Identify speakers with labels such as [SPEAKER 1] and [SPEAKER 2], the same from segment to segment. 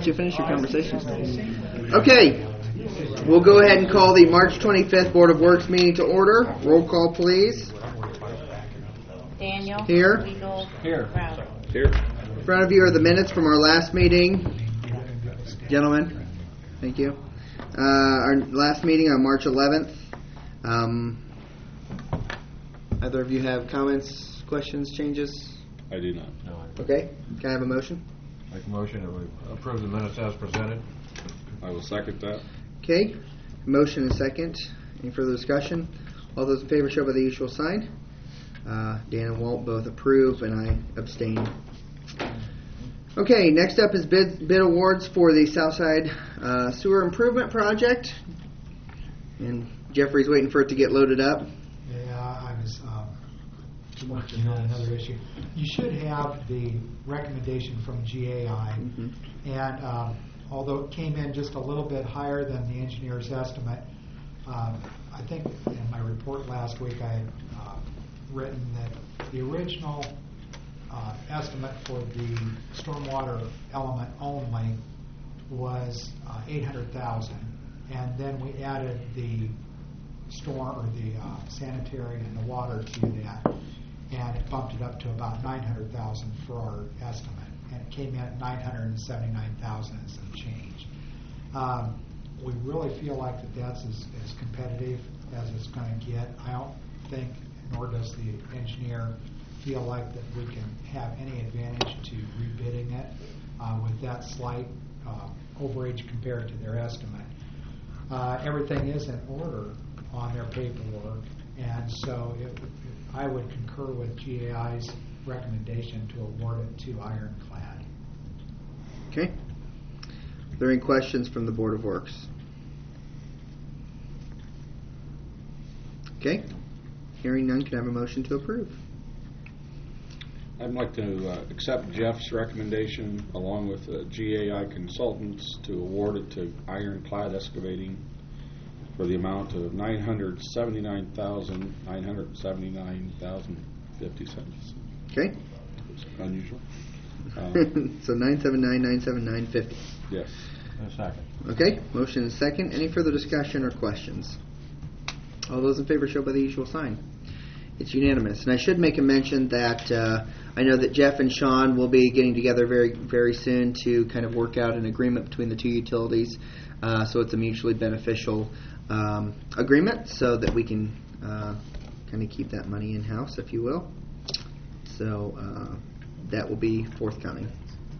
[SPEAKER 1] you finish your conversation. Okay, we'll go ahead and call the March 25th Board of Works meeting to order. Roll call, please.
[SPEAKER 2] Daniel.
[SPEAKER 1] Here.
[SPEAKER 2] Eagle.
[SPEAKER 3] Here.
[SPEAKER 2] Brown.
[SPEAKER 3] Here.
[SPEAKER 1] In front of you are the minutes from our last meeting. Gentlemen, thank you. Our last meeting on March 11th. Either of you have comments, questions, changes?
[SPEAKER 3] I do not.
[SPEAKER 4] No,
[SPEAKER 1] Okay, can I have a motion?
[SPEAKER 4] make a motion that we approve the minutes as presented.
[SPEAKER 3] I will second that.
[SPEAKER 1] Okay, motion and second. Any further discussion? All those in favor show by the usual sign. Dan and Walt both approve, and I abstain. Okay, next up is bid awards for the Southside Sewer Improvement Project. And Jeffrey's waiting for it to get loaded up.
[SPEAKER 5] Yeah, I was working on another issue. You should have the recommendation from GAI, and although it came in just a little bit higher than the engineer's estimate, I think in my report last week I had written that the original estimate for the stormwater element only was $800,000, and then we added the storm or the sanitary and the water to that, and it bumped it up to about $900,000 for our estimate, and it came in at $979,000 and some change. We really feel like that's as competitive as it's going to get. I don't think, nor does the engineer feel like that we can have any advantage to rebidding it with that slight overage compared to their estimate. Everything is in order on their paperwork, and so I would concur with GAI's recommendation to award it to Ironclad.
[SPEAKER 1] Okay. Are there any questions from the Board of Works? Okay. Hearing none, can I have a motion to approve?
[SPEAKER 3] I'd like to accept Jeff's recommendation along with GAI Consultants to award it to Ironclad Excavating for the amount of $979,979.50.
[SPEAKER 1] Okay.
[SPEAKER 3] It's unusual.
[SPEAKER 1] So 979,979.50.
[SPEAKER 3] Yes.
[SPEAKER 4] A second.
[SPEAKER 1] Okay. Motion and second. Any further discussion or questions? All those in favor show by the usual sign. It's unanimous. And I should make a mention that I know that Jeff and Sean will be getting together very, very soon to kind of work out an agreement between the two utilities. So it's a mutually beneficial agreement so that we can kind of keep that money in-house, if you will. So that will be forthcoming.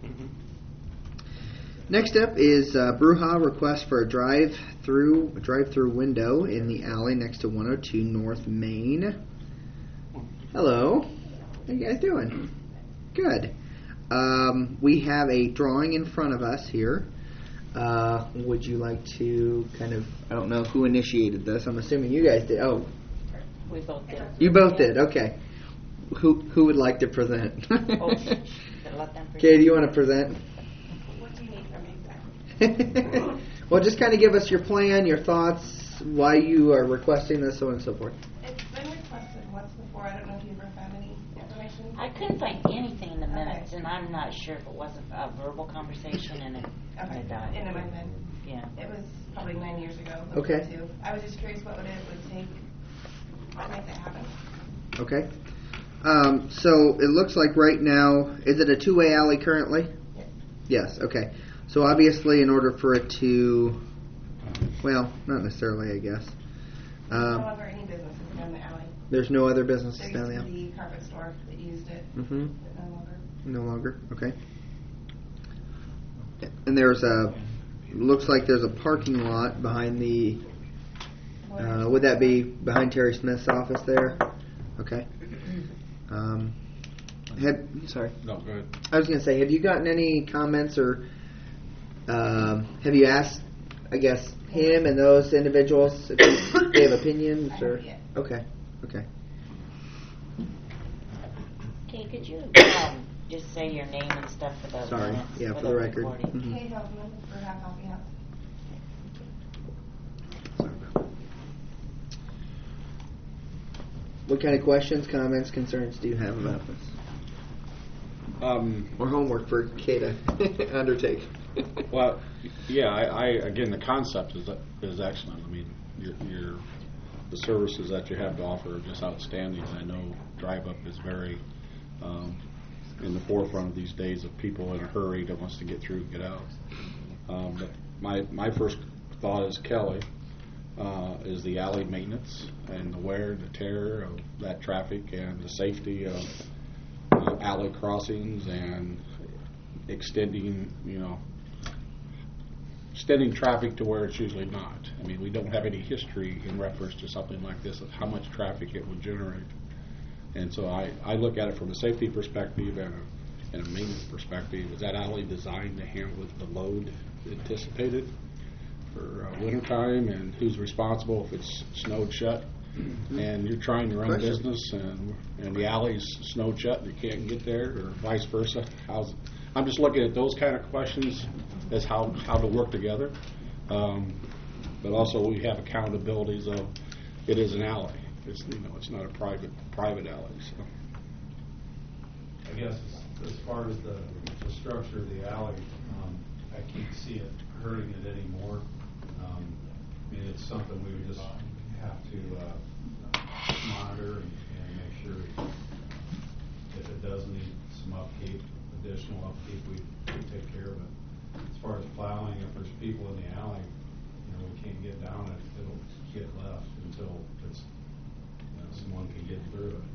[SPEAKER 1] Next up is Bruja request for a drive-through window in the alley next to 102 North Main. Hello. How you guys doing? Good. We have a drawing in front of us here. Would you like to kind of, I don't know who initiated this. I'm assuming you guys did. Oh.
[SPEAKER 2] We both did.
[SPEAKER 1] You both did. Okay. Who would like to present?
[SPEAKER 2] Oh, let them present.
[SPEAKER 1] Okay, do you want to present?
[SPEAKER 6] What do you need from me exactly?
[SPEAKER 1] Well, just kind of give us your plan, your thoughts, why you are requesting this, so on and so forth.
[SPEAKER 6] It's been requested once before. I don't know if you've ever found any information.
[SPEAKER 2] I couldn't find anything in the minutes, and I'm not sure if it wasn't a verbal conversation and it
[SPEAKER 6] Okay.
[SPEAKER 2] died.
[SPEAKER 6] And it might have been.
[SPEAKER 2] Yeah.
[SPEAKER 6] It was probably 9 years ago.
[SPEAKER 1] Okay.
[SPEAKER 6] Too. I was just curious what it would take to make that happen.
[SPEAKER 1] Okay. So it looks like right now, is it a two-way alley currently?
[SPEAKER 6] Yes.
[SPEAKER 1] Yes, okay. So obviously in order for it to, well, not necessarily, I guess.
[SPEAKER 6] No longer any businesses down the alley.
[SPEAKER 1] There's no other businesses
[SPEAKER 6] There
[SPEAKER 1] down
[SPEAKER 6] used
[SPEAKER 1] there?
[SPEAKER 6] to be a carpet store that used it,
[SPEAKER 1] Mm-hmm.
[SPEAKER 6] but no longer.
[SPEAKER 1] No longer, okay. And there's looks like there's a parking lot behind the, would that be behind Terry Smith's office there? Okay. Sorry.
[SPEAKER 3] No, go ahead.
[SPEAKER 1] I was going to say, have you gotten any comments or have you asked, I guess, him and those individuals if they have opinions?
[SPEAKER 6] I
[SPEAKER 1] Or
[SPEAKER 6] haven't yet.
[SPEAKER 1] Okay. Okay.
[SPEAKER 2] Okay, could you just say your name and stuff for the
[SPEAKER 1] Sorry.
[SPEAKER 2] minutes?
[SPEAKER 1] Yeah, for the record.
[SPEAKER 2] recording?
[SPEAKER 1] Mhm.
[SPEAKER 6] Kate Hoffman for Half Coffee House.
[SPEAKER 1] What kind of questions, comments, concerns do you have about this? Or homework for Kay to undertake?
[SPEAKER 3] Well, yeah, again, the concept is excellent. I mean, the services that you have to offer are just outstanding. I know Drive Up is very in the forefront of these days of people in a hurry that wants to get through and get out. But my first thought is Kelly, is the alley maintenance and the wear and the tear of that traffic and the safety of alley crossings and extending traffic to where it's usually not. I mean, we don't have any history in reference to something like this of how much traffic it would generate. And so I look at it from a safety perspective and a maintenance perspective. Is that alley designed to handle the load anticipated for wintertime, and who's responsible if it's snowed shut and you're trying to run a business and the alley's snowed shut and you can't get there, or vice versa? I'm just looking at those kind of questions as how to work together. But also we have accountabilities of it is an alley. It's not a private alley. So
[SPEAKER 7] I guess as far as the structure of the alley, I can't see it hurting it anymore. I mean, it's something we would just have to monitor and make sure if it does need some upkeep, additional upkeep, we take care of it. As far as plowing, if there's people in the alley, we can't get down it, it'll get left until it's someone can get through it.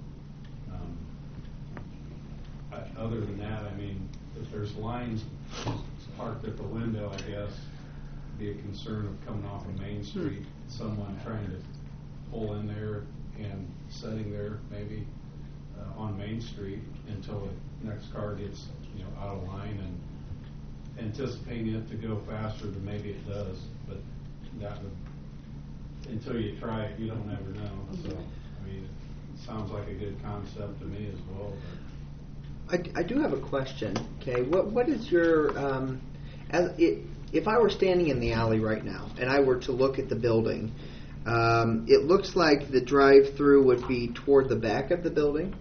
[SPEAKER 7] Other than that, I mean, if there's lines parked at the window, I guess be a concern of coming off of Main Street, someone trying to pull in there and setting there maybe on Main Street until the next car gets out of line, and anticipating it to go faster than maybe it does, but that would, until you try it, you don't ever know. So I mean, it sounds like a good concept to me as well. But
[SPEAKER 1] I do have a question. Okay, what is your if I were standing in the alley right now and I were to look at the building, it looks like the drive-through would be toward the back of the building.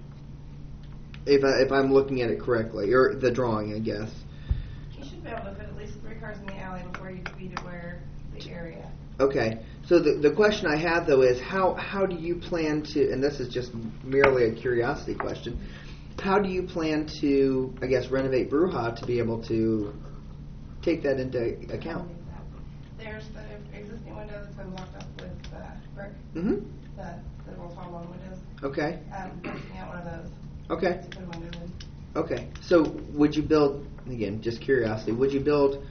[SPEAKER 1] If I'm looking at it correctly, or the drawing, I guess.
[SPEAKER 6] You should be able to fit at least 3 cars in the alley before you speed to where the area.
[SPEAKER 1] Okay, so the question I have though is how do you plan to, and this is just merely a curiosity question, how do you plan to, I guess, renovate Bruja to be able to take that into account?
[SPEAKER 6] There's the existing window that's been blocked up with brick.
[SPEAKER 1] Mm-hmm.
[SPEAKER 6] The real tall long windows.
[SPEAKER 1] Okay.
[SPEAKER 6] Taking out one of those.
[SPEAKER 1] Okay.
[SPEAKER 6] To put a window in.
[SPEAKER 1] Okay. So would you build, again, just curiosity, would you build,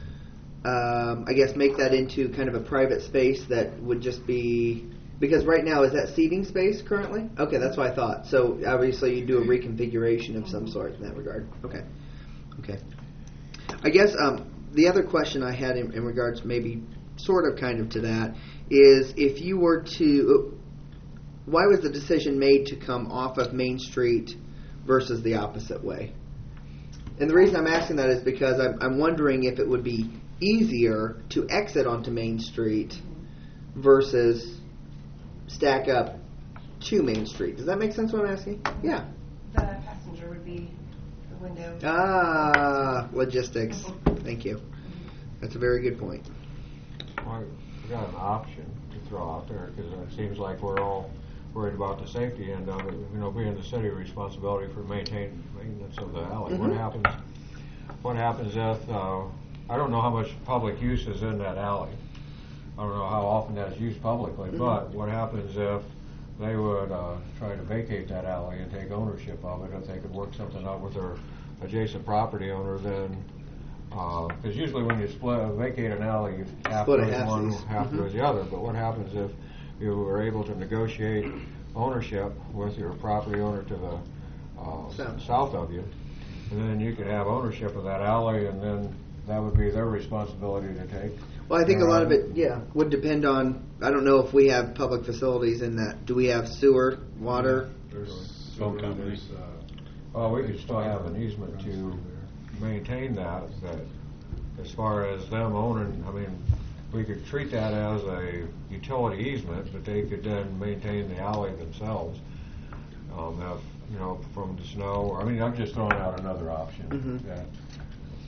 [SPEAKER 1] I guess, make that into kind of a private space that would just be, because right now, is that seating space currently? Okay, that's what I thought. So obviously you do a reconfiguration of some sort in that regard. Okay. Okay. I guess the other question I had in regards maybe sort of kind of to that is if you were to, why was the decision made to come off of Main Street versus the opposite way? And the reason I'm asking that is because I'm wondering if it would be easier to exit onto Main Street versus stack up to Main Street. Does that make sense what I'm asking? Yeah.
[SPEAKER 6] The passenger would be the window.
[SPEAKER 1] Ah, logistics. Thank you. That's a very good point.
[SPEAKER 4] Well, we got an option to throw out there because it seems like we're all worried about the safety end of it. Being the city responsibility for maintenance of the alley.
[SPEAKER 1] Mm-hmm.
[SPEAKER 4] What happens if I don't know how much public use is in that alley. I don't know how often that's used publicly, but what happens if they would try to vacate that alley and take ownership of it? If they could work something out with their adjacent property owner, then because usually when you vacate an alley, you half
[SPEAKER 1] Split it
[SPEAKER 4] goes one,
[SPEAKER 1] halfsies.
[SPEAKER 4] half goes the other. But what happens if you were able to negotiate ownership with your property owner to the south of you, and then you could have ownership of that alley, and then that would be their responsibility to take.
[SPEAKER 1] Well, I think a lot of it, would depend on, I don't know if we have public facilities in that. Do we have sewer, water?
[SPEAKER 7] there's
[SPEAKER 3] Phone company.
[SPEAKER 4] Well, we could still have an easement to maintain that as far as them owning, I mean, we could treat that as a utility easement, but they could then maintain the alley themselves. From the snow, I mean, I'm just throwing out another option that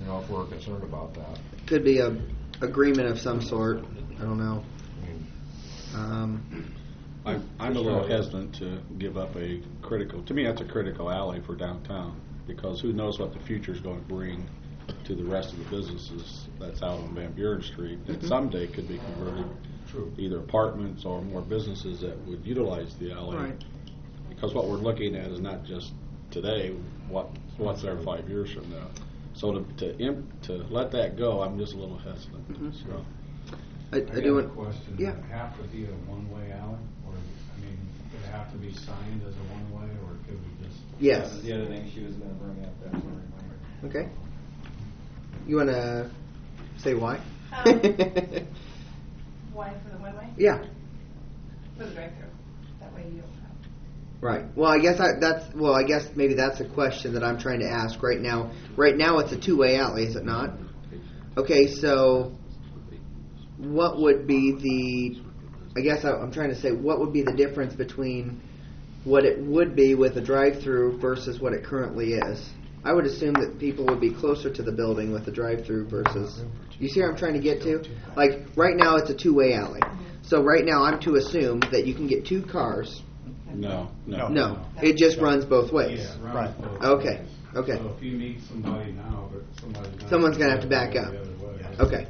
[SPEAKER 4] if we're concerned about that.
[SPEAKER 1] Could be a agreement of some sort. I don't know.
[SPEAKER 4] I mean,
[SPEAKER 3] I'm a little hesitant to give up a critical, to me that's a critical alley for downtown, because who knows what the future's going to bring to the rest of the businesses that's out on Van Buren Street that someday could be converted either apartments or more businesses that would utilize the alley.
[SPEAKER 1] Right.
[SPEAKER 3] Because what we're looking at is not just today, what's there 5 years from now. So to let that go, I'm just a little hesitant. So.
[SPEAKER 1] I
[SPEAKER 7] got
[SPEAKER 1] do
[SPEAKER 7] a
[SPEAKER 1] want.
[SPEAKER 7] question.
[SPEAKER 1] Yeah.
[SPEAKER 7] Does it have to be a one-way alley? Or, I mean, does it have to be signed as a one-way, or could we just?
[SPEAKER 1] Yes.
[SPEAKER 8] That was the other thing she was going to bring up. That's a reminder.
[SPEAKER 1] Okay. You want to say why?
[SPEAKER 6] Why for the one-way?
[SPEAKER 1] Yeah.
[SPEAKER 6] For the drive-through. That way you don't have.
[SPEAKER 1] Right. Well, I guess maybe that's a question that I'm trying to ask right now. Right now, it's a two-way alley, is it not? Okay. So, what would be the? I guess I'm trying to say what would be the difference between what it would be with a drive-through versus what it currently is. I would assume that people would be closer to the building with the drive-through versus. You see where I'm trying to get to? Like right now, it's a two-way alley. So right now, I'm to assume that you can get two cars.
[SPEAKER 3] No.
[SPEAKER 1] No, it just runs both ways.
[SPEAKER 7] Yeah, it runs
[SPEAKER 5] Right.
[SPEAKER 7] both
[SPEAKER 1] Okay.
[SPEAKER 7] ways.
[SPEAKER 1] Okay.
[SPEAKER 7] So if you meet somebody now, but somebody's not.
[SPEAKER 1] Someone's gonna have to back up.
[SPEAKER 7] The other way.
[SPEAKER 1] Okay.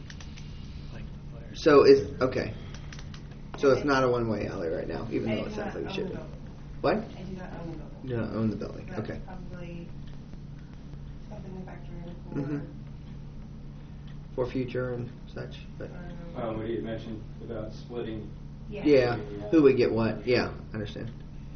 [SPEAKER 1] So okay. So it's not a one-way alley right now, even though it sounds like it should be. What?
[SPEAKER 6] I do not own the building.
[SPEAKER 1] You don't own the building.
[SPEAKER 6] That's
[SPEAKER 1] Okay.
[SPEAKER 6] probably something to factor in for.
[SPEAKER 1] Mhm. For future and such, but
[SPEAKER 8] What you mentioned about splitting.
[SPEAKER 1] yeah, who would get what? Yeah, understand.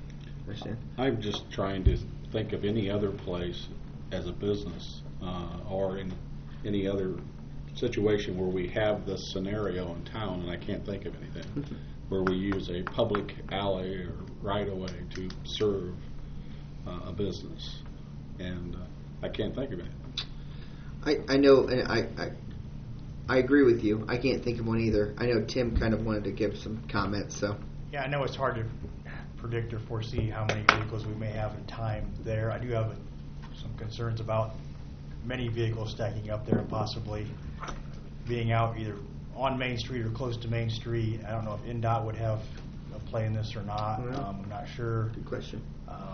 [SPEAKER 3] I'm just trying to think of any other place as a business or in any other situation where we have this scenario in town, and I can't think of anything, where we use a public alley or right-of-way to serve a business. And I can't think of anything.
[SPEAKER 1] I know, and I agree with you. I can't think of one either. I know Tim kind of wanted to give some comments, so.
[SPEAKER 9] Yeah, I know it's hard to predict or foresee how many vehicles we may have in time there. I do have some concerns about many vehicles stacking up there and possibly being out either on Main Street or close to Main Street. I don't know if NDOT would have a play in this or not. I'm not sure.
[SPEAKER 1] Good question.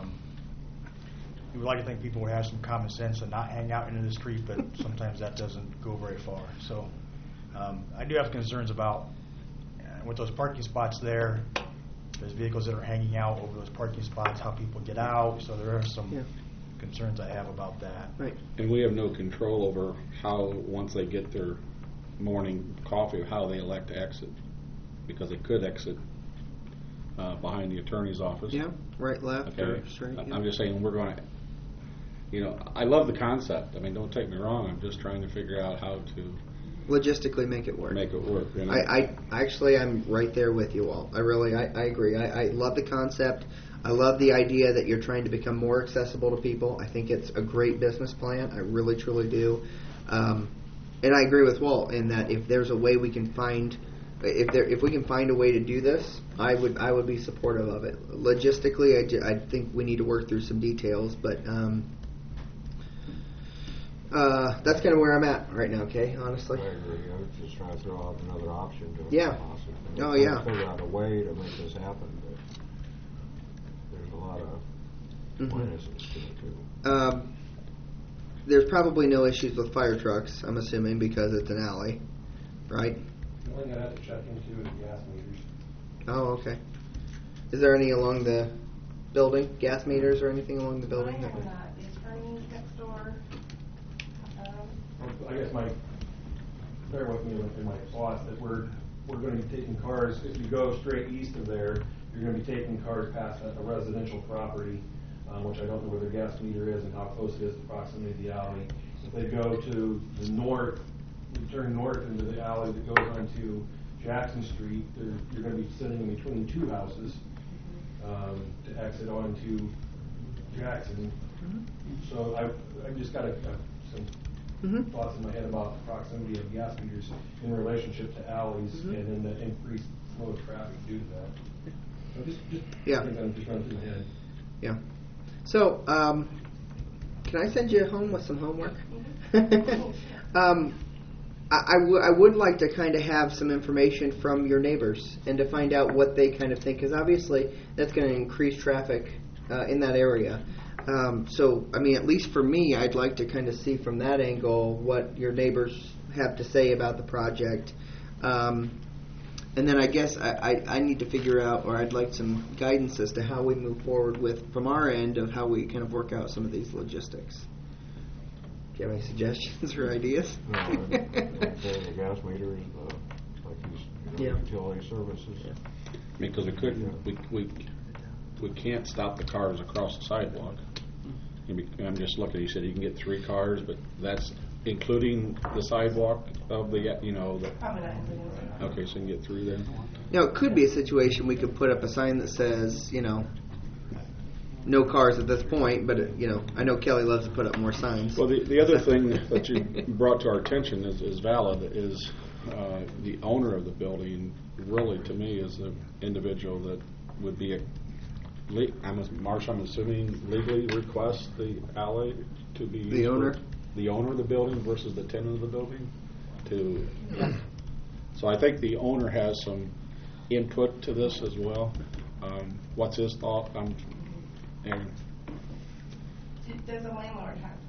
[SPEAKER 9] We would like to think people would have some common sense and not hang out into the street, but sometimes that doesn't go very far. So I do have concerns about with those parking spots there. There's vehicles that are hanging out over those parking spots, how people get out. So there are some concerns I have about that.
[SPEAKER 1] Right.
[SPEAKER 3] And we have no control over how, once they get their morning coffee, how they elect to exit, because they could exit behind the attorney's office.
[SPEAKER 1] Yeah, right, left,
[SPEAKER 3] Okay.
[SPEAKER 1] or straight.
[SPEAKER 3] I'm just saying we're going to, I love the concept. I mean, don't take me wrong. I'm just trying to figure out how to
[SPEAKER 1] Logistically make it work.
[SPEAKER 3] make it work. You know?
[SPEAKER 1] I actually, I'm right there with you all. I agree. I love the concept. I love the idea that you're trying to become more accessible to people. I think it's a great business plan. I really, truly do. And I agree with Walt in that if there's a way we can find, if we can find a way to do this, I would be supportive of it. Logistically, I think we need to work through some details, but that's kind of where I'm at right now. Okay, honestly.
[SPEAKER 4] I agree. I was just trying to throw out another option to
[SPEAKER 1] Yeah.
[SPEAKER 4] possibly.
[SPEAKER 1] Oh,
[SPEAKER 4] Trying to
[SPEAKER 1] yeah.
[SPEAKER 4] Figure out a way to make this happen, but there's a lot of minuses to it too.
[SPEAKER 1] There's probably no issues with fire trucks, I'm assuming, because it's an alley, right?
[SPEAKER 8] The only thing I have to check into is gas meters.
[SPEAKER 1] Oh, okay. Is there any along the building, gas meters or anything along the building?
[SPEAKER 6] I am not. The attorney next door.
[SPEAKER 8] I guess bear with me in my thoughts that we're going to be taking cars, if you go straight east of there, you're going to be taking cars past a residential property, which I don't know where their gas meter is and how close it is to proximity to the alley. If they go to the north, you turn north into the alley that goes onto Jackson Street, you're going to be sitting in between two houses to exit onto Jackson. So I've just got some thoughts in my head about the proximity of gas meters in relationship to alleys and then the increased flow of traffic due to that. So just
[SPEAKER 1] Yeah.
[SPEAKER 8] things I'm just running through my head.
[SPEAKER 1] Yeah. So, Can I send you home with some homework? I would like to kind of have some information from your neighbors and to find out what they kind of think, because obviously that's going to increase traffic in that area. So, I mean, at least for me, I'd like to kind of see from that angle what your neighbors have to say about the project. And then I guess I need to figure out, or I'd like some guidance as to how we move forward with, from our end, of how we kind of work out some of these logistics. Do you have any suggestions or ideas?
[SPEAKER 4] No, the gas meters, like these utility services.
[SPEAKER 1] Yeah.
[SPEAKER 3] I mean, because we can't stop the cars across the sidewalk. I'm just looking. He said you can get 3 cars, but that's including the sidewalk of the
[SPEAKER 6] Probably not including the
[SPEAKER 3] Okay, so you can get 3 then.
[SPEAKER 1] It could be a situation we could put up a sign that says, no cars at this point, but, I know Kelly loves to put up more signs.
[SPEAKER 3] Well, the other thing that you brought to our attention is valid, is the owner of the building really, to me, is the individual that would be Marsh, I'm assuming, legally request the alley to be used
[SPEAKER 1] The owner?
[SPEAKER 3] The owner of the building versus the tenant of the building? So I think the owner has some input to this as well. What's his thought?
[SPEAKER 6] Does the landlord have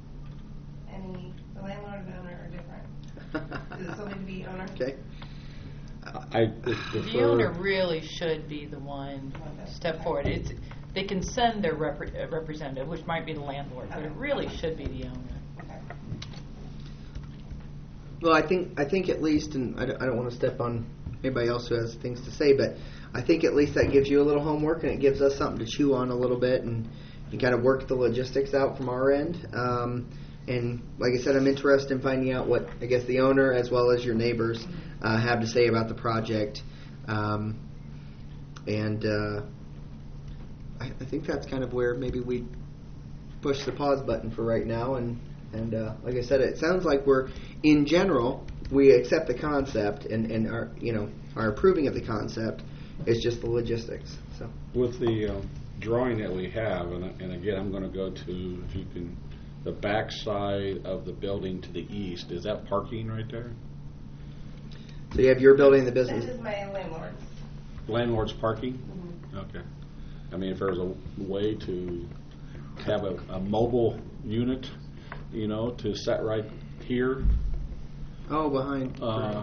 [SPEAKER 6] the landlord and the owner are different? Does it still need to be owner?
[SPEAKER 1] Okay.
[SPEAKER 3] I
[SPEAKER 10] The owner really should be the one step forward. They can send their representative, which might be the landlord, but it really should be the owner.
[SPEAKER 6] Okay.
[SPEAKER 1] Well, I think at least, and I don't want to step on anybody else who has things to say, but I think at least that gives you a little homework and it gives us something to chew on a little bit and kind of work the logistics out from our end. And like I said, I'm interested in finding out what, I guess, the owner as well as your neighbors have to say about the project. I think that's kind of where maybe we push the pause button for right now. And like I said, it sounds like in general, we accept the concept and are approving of the concept. It's just the logistics. So
[SPEAKER 3] with the drawing that we have, and again, I'm going to go to, if you can, the back side of the building to the east. Is that parking right there?
[SPEAKER 1] So you have your building, the business.
[SPEAKER 6] This is my landlord's.
[SPEAKER 3] Landlord's parking?
[SPEAKER 6] Mm-hmm.
[SPEAKER 3] Okay. I mean, if there's a way to have a mobile unit, to set right here,
[SPEAKER 1] Oh, behind.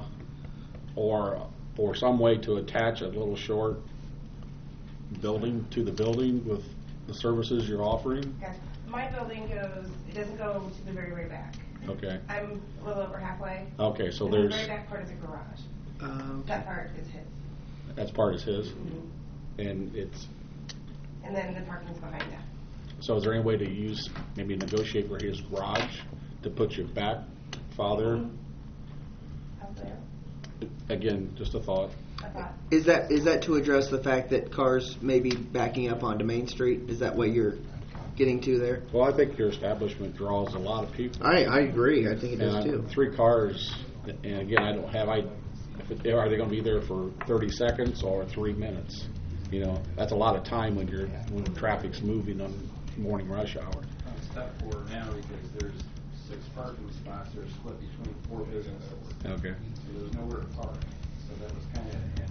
[SPEAKER 3] or some way to attach a little short building to the building with the services you're offering.
[SPEAKER 6] Okay. My building it doesn't go to the very, very back.
[SPEAKER 3] Okay.
[SPEAKER 6] I'm a little over halfway.
[SPEAKER 3] Okay, so
[SPEAKER 6] And
[SPEAKER 3] there's
[SPEAKER 6] the very back part is a garage.
[SPEAKER 1] Okay.
[SPEAKER 6] That part is his.
[SPEAKER 3] that's part is his,
[SPEAKER 6] Mm-hmm.
[SPEAKER 3] and it's.
[SPEAKER 6] And then the parking's behind that.
[SPEAKER 3] So is there any way to maybe negotiate for his garage to put you back farther?
[SPEAKER 6] Out there.
[SPEAKER 3] Again, just a thought.
[SPEAKER 6] I thought.
[SPEAKER 1] Is that to address the fact that cars may be backing up onto Main Street? Is that what you're getting to there?
[SPEAKER 3] Well, I think your establishment draws a lot of people.
[SPEAKER 1] I agree. I think it does
[SPEAKER 3] And
[SPEAKER 1] too.
[SPEAKER 3] 3 cars, and again, I don't have. Are they going to be there for 30 seconds or 3 minutes? That's a lot of time when the traffic's moving on morning rush hour.
[SPEAKER 7] Step 4 now, because there's 6 parking spots that are split between 4 businesses.
[SPEAKER 3] Okay.
[SPEAKER 7] So there's nowhere to park. So that was kind of,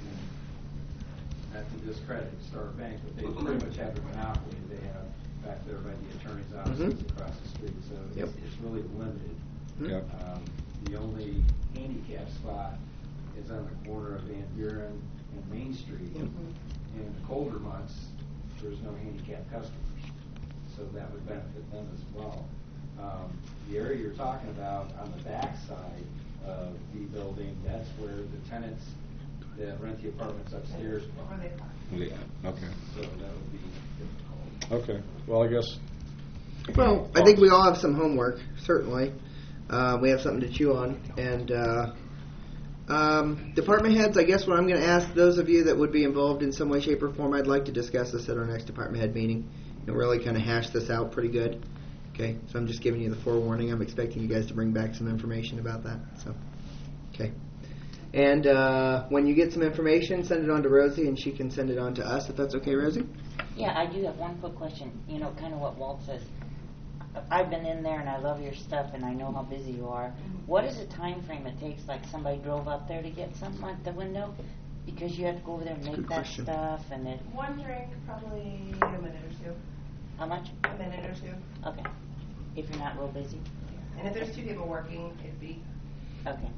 [SPEAKER 7] not to discredit Star Bank, but they pretty much have a monopoly. They have back there by the attorney's offices across the street. So it's really limited.
[SPEAKER 3] Yep.
[SPEAKER 7] The only handicap spot is on the corner of Van Buren and Main Street. In the colder months, there's no handicap customers, so that would benefit them as well. The area you're talking about on the back side of the building, that's where the tenants that rent the apartments upstairs
[SPEAKER 6] Where
[SPEAKER 7] park.
[SPEAKER 6] they park.
[SPEAKER 3] Yeah. Okay.
[SPEAKER 7] So that would be difficult.
[SPEAKER 3] Okay. Well, I guess.
[SPEAKER 1] Well, I think we all have some homework. Certainly, we have something to chew on. And department heads, I guess what I'm going to ask those of you that would be involved in some way, shape, or form, I'd like to discuss this at our next department head meeting and really kind of hash this out pretty good. Okay, so I'm just giving you the forewarning. I'm expecting you guys to bring back some information about that. So, okay. And when you get some information, send it on to Rosie, and she can send it on to us, if that's okay, Rosie?
[SPEAKER 2] Yeah, I do have one quick question. Kind of what Walt says. I've been in there and I love your stuff and I know how busy you are. What is the time frame it takes, like somebody drove up there to get something at the window? Because you have to go over there and make
[SPEAKER 1] good
[SPEAKER 2] that
[SPEAKER 1] question.
[SPEAKER 2] stuff and it,
[SPEAKER 6] One drink, probably a minute or two.
[SPEAKER 2] how much?
[SPEAKER 6] A minute or two.
[SPEAKER 2] Okay. If you're not real busy?
[SPEAKER 6] And if there's two people working, it'd be,
[SPEAKER 2] Okay.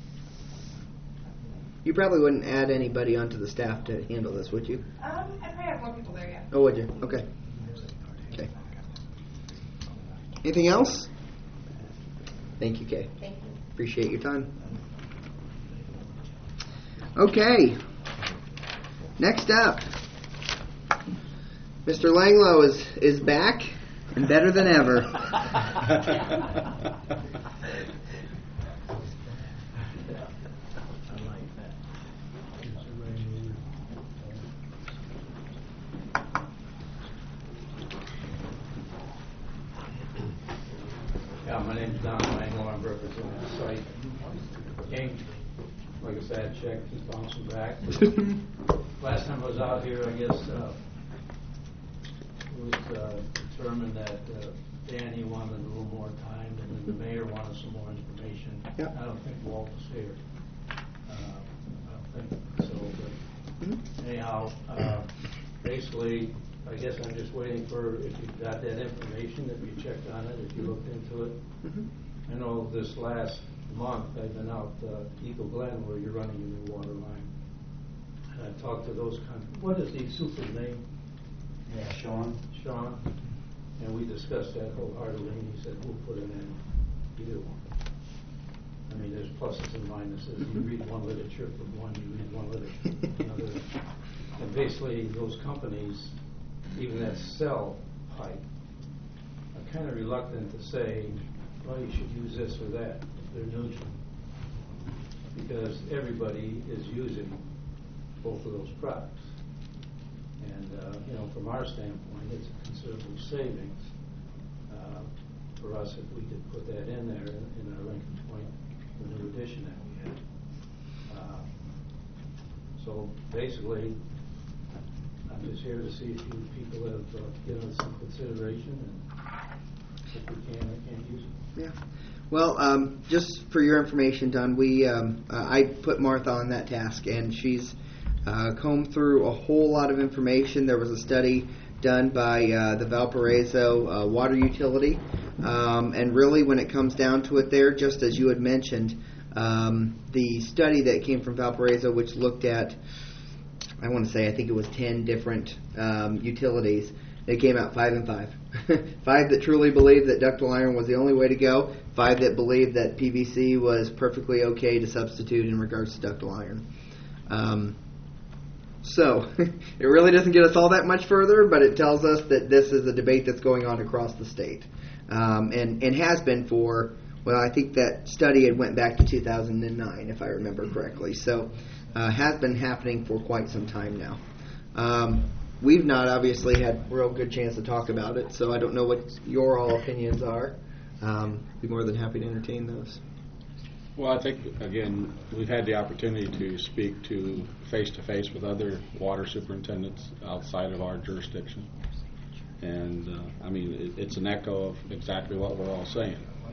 [SPEAKER 1] You probably wouldn't add anybody onto the staff to handle this, would you?
[SPEAKER 6] I probably have more people there, yeah.
[SPEAKER 1] Oh, would you? Okay. Okay. Anything else? Thank you, Kay.
[SPEAKER 6] Thank you.
[SPEAKER 1] Appreciate your time. Okay. Next up, Mr. Langlow is back and better than ever.
[SPEAKER 11] Yeah, my name's Don Langlow. I'm representing the site. Came, like I said, checked, just bouncing back. Last time I was out here, I guess, it was determined that Danny wanted a little more time, and then the mayor wanted some more information.
[SPEAKER 1] Yep.
[SPEAKER 11] I don't think Walt was here. I don't think so, but anyhow, basically, I guess I'm just waiting for, if you've got that information, if you checked on it, if you looked into it. I know this last month I've been out Eagle Glen where you're running a new water line. And I talked to those what is the super's name?
[SPEAKER 12] Yeah, Sean.
[SPEAKER 11] Sean. And we discussed that wholeheartedly, and he said, we'll put it in either one. I mean, there's pluses and minuses. You read one literature for one, you read one literature for another. And basically, those companies, even that sell pipe, are kind of reluctant to say, well, you should use this or that. They're neutral. Because everybody is using both of those products. And, from our standpoint, it's a considerable savings for us if we could put that in there in our Lincoln Point, the new addition that we had. So basically, I'm just here to see if you people have given us some consideration, and if we can't use it.
[SPEAKER 1] Yeah. Well, just for your information, Don, I put Martha on that task, and she's combed through a whole lot of information. There was a study done by the Valparaiso water utility, and really, when it comes down to it, there, just as you had mentioned, the study that came from Valparaiso, which looked at, I think it was 10 different utilities. They came out 5 and 5. 5 that truly believed that ductile iron was the only way to go. 5 that believed that PVC was perfectly okay to substitute in regards to ductile iron. So it really doesn't get us all that much further, but it tells us that this is a debate that's going on across the state, and has been for. Well, I think that study had went back to 2009, if I remember correctly. So has been happening for quite some time now. We've not obviously had real good chance to talk about it, so I don't know what your all opinions are. Be more than happy to entertain those.
[SPEAKER 3] Well, I think, again, we've had the opportunity to speak to face-to-face with other water superintendents outside of our jurisdiction. And, it's an echo of exactly what we're all saying.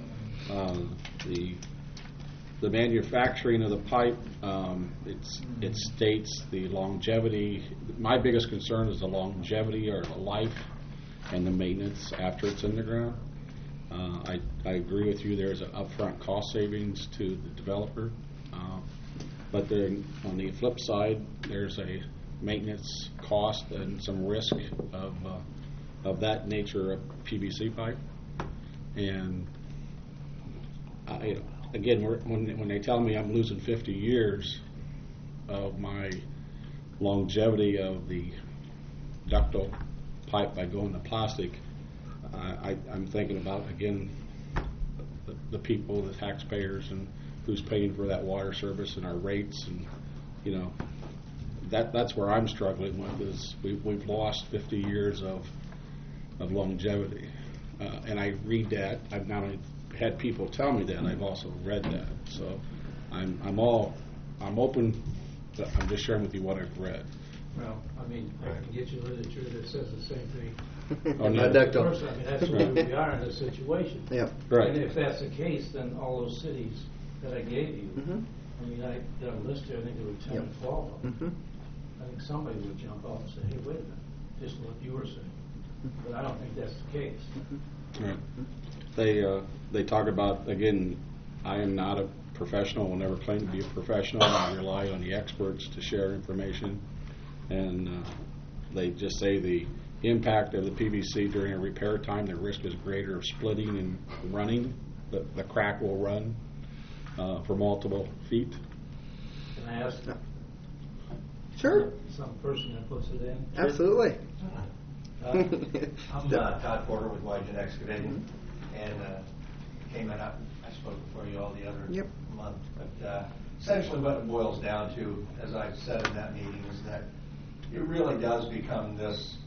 [SPEAKER 3] The manufacturing of the pipe, it states the longevity. My biggest concern is the longevity or the life and the maintenance after it's in the ground. I agree with you. There's an upfront cost savings to the developer, but then on the flip side, there's a maintenance cost and some risk of that nature of PVC pipe. And again, when they tell me I'm losing 50 years of my longevity of the ductile pipe by going to plastic, I'm thinking about, again, the people, the taxpayers, and who's paying for that water service and our rates, and that's where I'm struggling with, is we've lost 50 years of longevity, and I read that. I've not only had people tell me that, I've also read that. So I'm open. I'm just sharing with you what I've read.
[SPEAKER 11] Well, I can get you literature that says the same thing.
[SPEAKER 3] On the
[SPEAKER 1] Not
[SPEAKER 3] other-
[SPEAKER 1] ductile.
[SPEAKER 11] Of course, I mean, that's where we are in this situation.
[SPEAKER 1] Yep.
[SPEAKER 3] Right.
[SPEAKER 11] And if that's the case, then all those cities that I gave you,
[SPEAKER 1] Mhm.
[SPEAKER 11] I mean, I got a list here, I think there were 10
[SPEAKER 1] Yep.
[SPEAKER 11] or 12 of them.
[SPEAKER 1] Mhm.
[SPEAKER 11] I think somebody would jump out and say, hey, wait a minute, just what you were saying. But I don't think that's the case.
[SPEAKER 3] Right. They talk about, again, I am not a professional, will never claim to be a professional. I rely on the experts to share information. And they just say the impact of the PVC during a repair time, the risk is greater of splitting and running. The crack will run for multiple feet.
[SPEAKER 11] Can I ask
[SPEAKER 1] Sure.
[SPEAKER 11] some person that puts it in?
[SPEAKER 1] Absolutely.
[SPEAKER 13] I'm Todd Porter with Wygen Excavating, and came in, I spoke before you all the other month, but essentially what it boils down to, as I said in that meeting, is that it really does become this,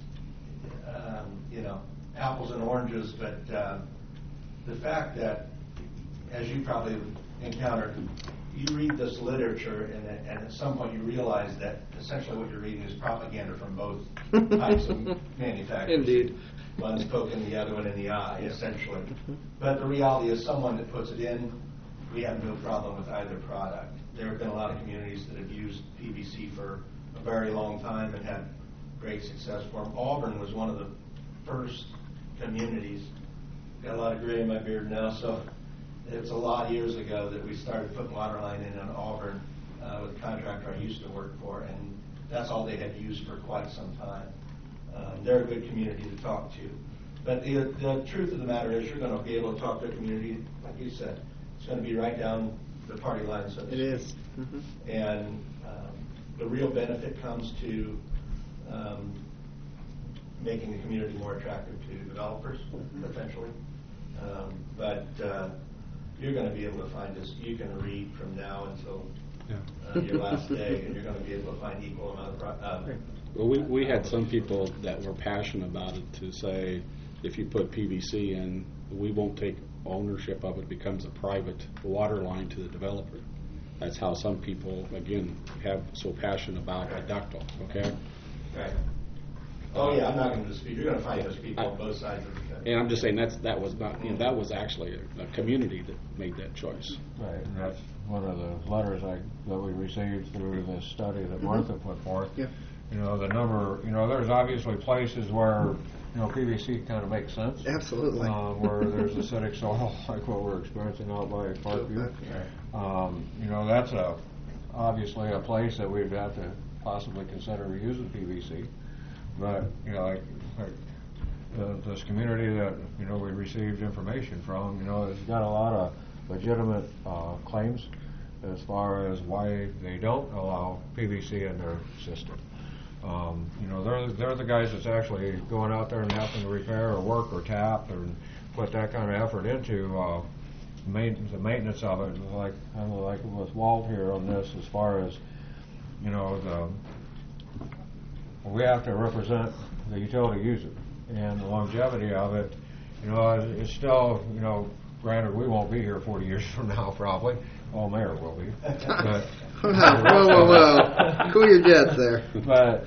[SPEAKER 13] apples and oranges, but the fact that, as you probably encountered, you read this literature, and at some point you realize that essentially what you're reading is propaganda from both types of manufacturers.
[SPEAKER 1] Indeed.
[SPEAKER 13] One's poking the other one in the eye, essentially. But the reality is, someone that puts it in, we have no problem with either product. There have been a lot of communities that have used PVC for a very long time and had great success for them. Auburn was one of the first communities. Got a lot of gray in my beard now, so it's a lot of years ago that we started putting water line in Auburn with a contractor I used to work for, and that's all they had used for quite some time. They're a good community to talk to. But the truth of the matter is, you're going to be able to talk to a community, like you said, it's going to be right down the party line, so to speak.
[SPEAKER 1] It is. Mhm.
[SPEAKER 13] And the real benefit comes to making the community more attractive to developers, potentially. But you're going to be able to find this. You can read from now until your last day, and you're going to be able to find equal amount of.
[SPEAKER 3] Well, we had some people that were passionate about it to say, if you put PVC in, we won't take ownership of it. It becomes a private water line to the developer. That's how some people, again, have so passionate about the ductile, okay?
[SPEAKER 13] Right. Oh, yeah, I'm not going to dispute. You're going to find those people on both sides of the fence.
[SPEAKER 3] And I'm just saying that was not, that was actually a community that made that choice.
[SPEAKER 4] Right, and that's one of the letters that we received through the study that Martha put forth.
[SPEAKER 1] Yeah.
[SPEAKER 4] The number, there's obviously places where, PVC kind of makes sense.
[SPEAKER 1] Absolutely.
[SPEAKER 4] Where there's acidic soil, like what we're experiencing out by Parkview. That's obviously a place that we'd have to possibly consider using PVC. But, like this community that, we received information from, it's got a lot of legitimate claims as far as why they don't allow PVC in their system. They're the guys that's actually going out there and having to repair or work or tap and put that kind of effort into the maintenance of it. Like with Walt here on this, as far as we have to represent the utility user and the longevity of it. It's still, granted, we won't be here 40 years from now, probably. Well, Mayor will be. But,
[SPEAKER 1] whoa. Cool your jets there.
[SPEAKER 4] But,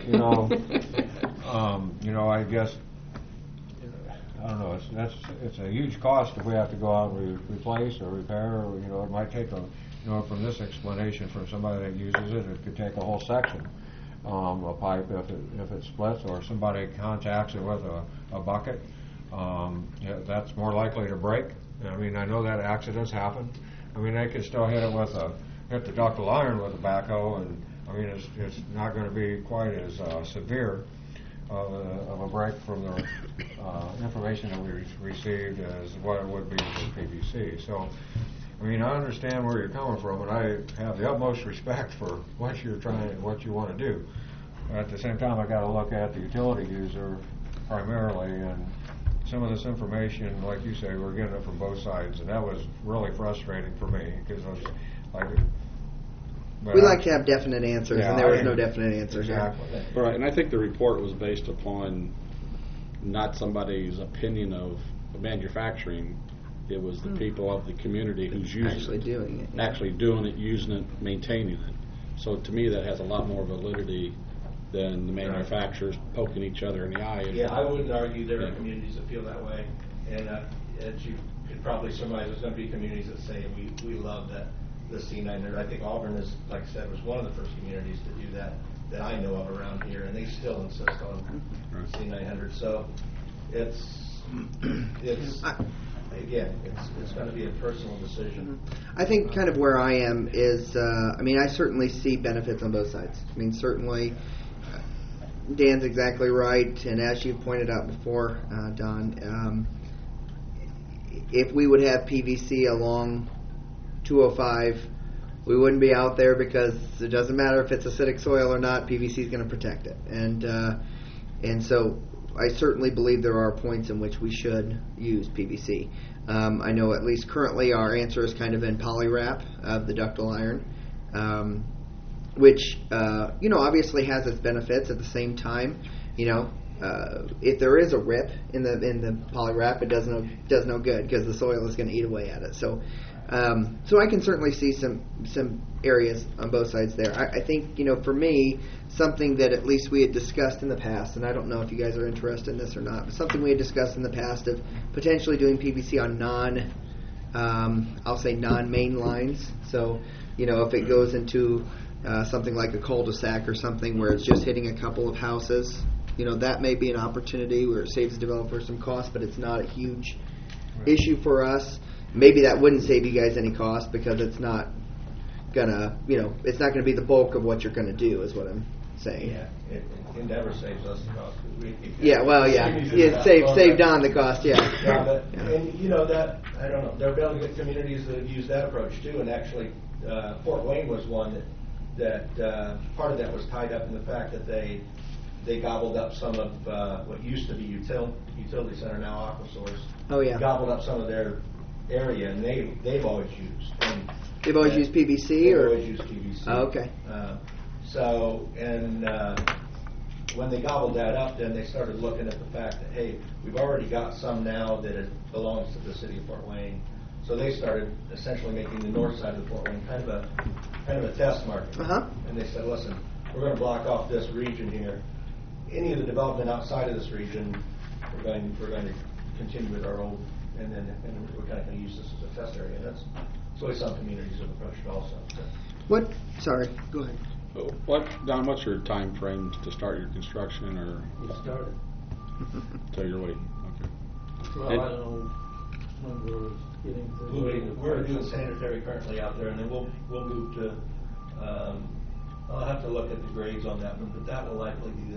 [SPEAKER 4] I guess, I don't know, it's a huge cost if we have to go out and replace or repair, or, it might take from this explanation from somebody that uses it could take a whole section. A pipe if it splits, or somebody contacts it with a bucket, that's more likely to break. I mean, I know that accidents happen. I mean, they could still hit the ductile iron with a backhoe, and I mean, it's not going to be quite as severe of a break from the information that we received as what it would be with PVC. So, I mean, I understand where you're coming from, and I have the utmost respect for what you want to do. But at the same time, I got to look at the utility user primarily, and some of this information, like you say, we're getting it from both sides, and that was really frustrating for me because I was like.
[SPEAKER 1] We like to have definite answers, and there was no definite answers.
[SPEAKER 4] Exactly.
[SPEAKER 3] Right, and I think the report was based upon not somebody's opinion of manufacturing. It was the people of the community who's using
[SPEAKER 1] actually doing it,
[SPEAKER 3] using it, maintaining it. So to me, that has a lot more validity than the manufacturers poking each other in the eye.
[SPEAKER 13] Yeah, I wouldn't argue there are
[SPEAKER 3] Yeah.
[SPEAKER 13] communities that feel that way, and as you could probably surmise, there's going to be communities that say we love the C900. I think Auburn is, like I said, was one of the first communities to do that I know of around here, and they still insist on C900. So it's again, it's going to be a personal decision.
[SPEAKER 1] I think kind of where I am is, I certainly see benefits on both sides. Certainly, Dan's exactly right, and as you pointed out before, Don, if we would have PVC along 205, we wouldn't be out there because it doesn't matter if it's acidic soil or not, PVC is going to protect it. And so I certainly believe there are points in which we should use PVC. I know at least currently our answer is kind of in polywrap of the ductile iron, which obviously has its benefits. At the same time, if there is a rip in the polywrap, it does no good because the soil is going to eat away at it. So I can certainly see some areas on both sides there. I think for me, something that at least we had discussed in the past, and I don't know if you guys are interested in this or not, but something we had discussed in the past of potentially doing PVC on I'll say non-main lines. So if it goes into something like a cul-de-sac or something where it's just hitting a couple of houses, that may be an opportunity where it saves the developer some cost, but it's not a huge issue for us. Maybe that wouldn't save you guys any cost because it's not gonna, it's not gonna be the bulk of what you're gonna do, is what I'm saying.
[SPEAKER 13] Yeah, Endeavor saves us the cost.
[SPEAKER 1] Save Don the cost. Yeah.
[SPEAKER 13] And that I don't know. There have been communities that have used that approach too, and actually, Fort Wayne was one that part of that was tied up in the fact that they gobbled up some of what used to be utility center, now Aquasource.
[SPEAKER 1] Oh yeah.
[SPEAKER 13] Gobbled up some of their area, and they've always used.
[SPEAKER 1] They've always used PVC,
[SPEAKER 13] they've
[SPEAKER 1] or
[SPEAKER 13] always used PVC.
[SPEAKER 1] Oh, okay.
[SPEAKER 13] When they gobbled that up, then they started looking at the fact that, hey, we've already got some now that it belongs to the city of Fort Wayne. So they started essentially making the north side of Fort Wayne kind of a test market.
[SPEAKER 1] Uh-huh.
[SPEAKER 13] And they said, listen, we're going to block off this region here. Any of the development outside of this region, we're going to continue with our old, and we're kind of going to use this as a test area. And that's the way some communities have approached it also. So.
[SPEAKER 1] Sorry, go ahead.
[SPEAKER 3] Don, what's your time frame to start your construction, or?
[SPEAKER 11] We started.
[SPEAKER 3] So you're waiting. Okay.
[SPEAKER 11] Well, I don't know when we're getting to.
[SPEAKER 13] We're doing sanitary currently out there, and then we'll move to. I'll have to look at the grades on that one, but that will likely be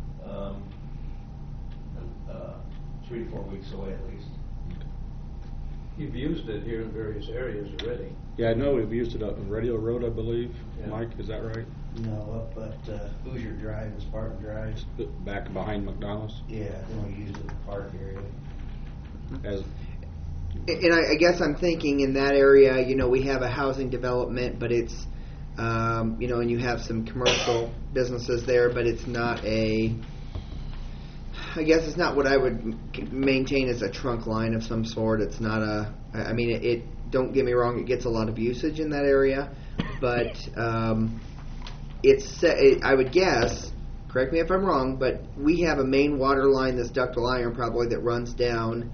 [SPEAKER 13] 3 to 4 weeks away at least.
[SPEAKER 11] You've used it here in various areas already.
[SPEAKER 3] Yeah, I know we've used it up on Radio Road, I believe.
[SPEAKER 11] Yeah.
[SPEAKER 3] Mike, is that right?
[SPEAKER 12] No, up at Hoosier Drive and Spartan Drive.
[SPEAKER 3] Back behind McDonald's?
[SPEAKER 12] Yeah, then we used it in the park area.
[SPEAKER 1] And I guess I'm thinking in that area, we have a housing development, but it's, and you have some commercial businesses there, but it's not I guess it's not what I would maintain as a trunk line of some sort. It's not don't get me wrong, it gets a lot of usage in that area, but I would guess, correct me if I'm wrong, but we have a main water line that's ductile iron probably that runs down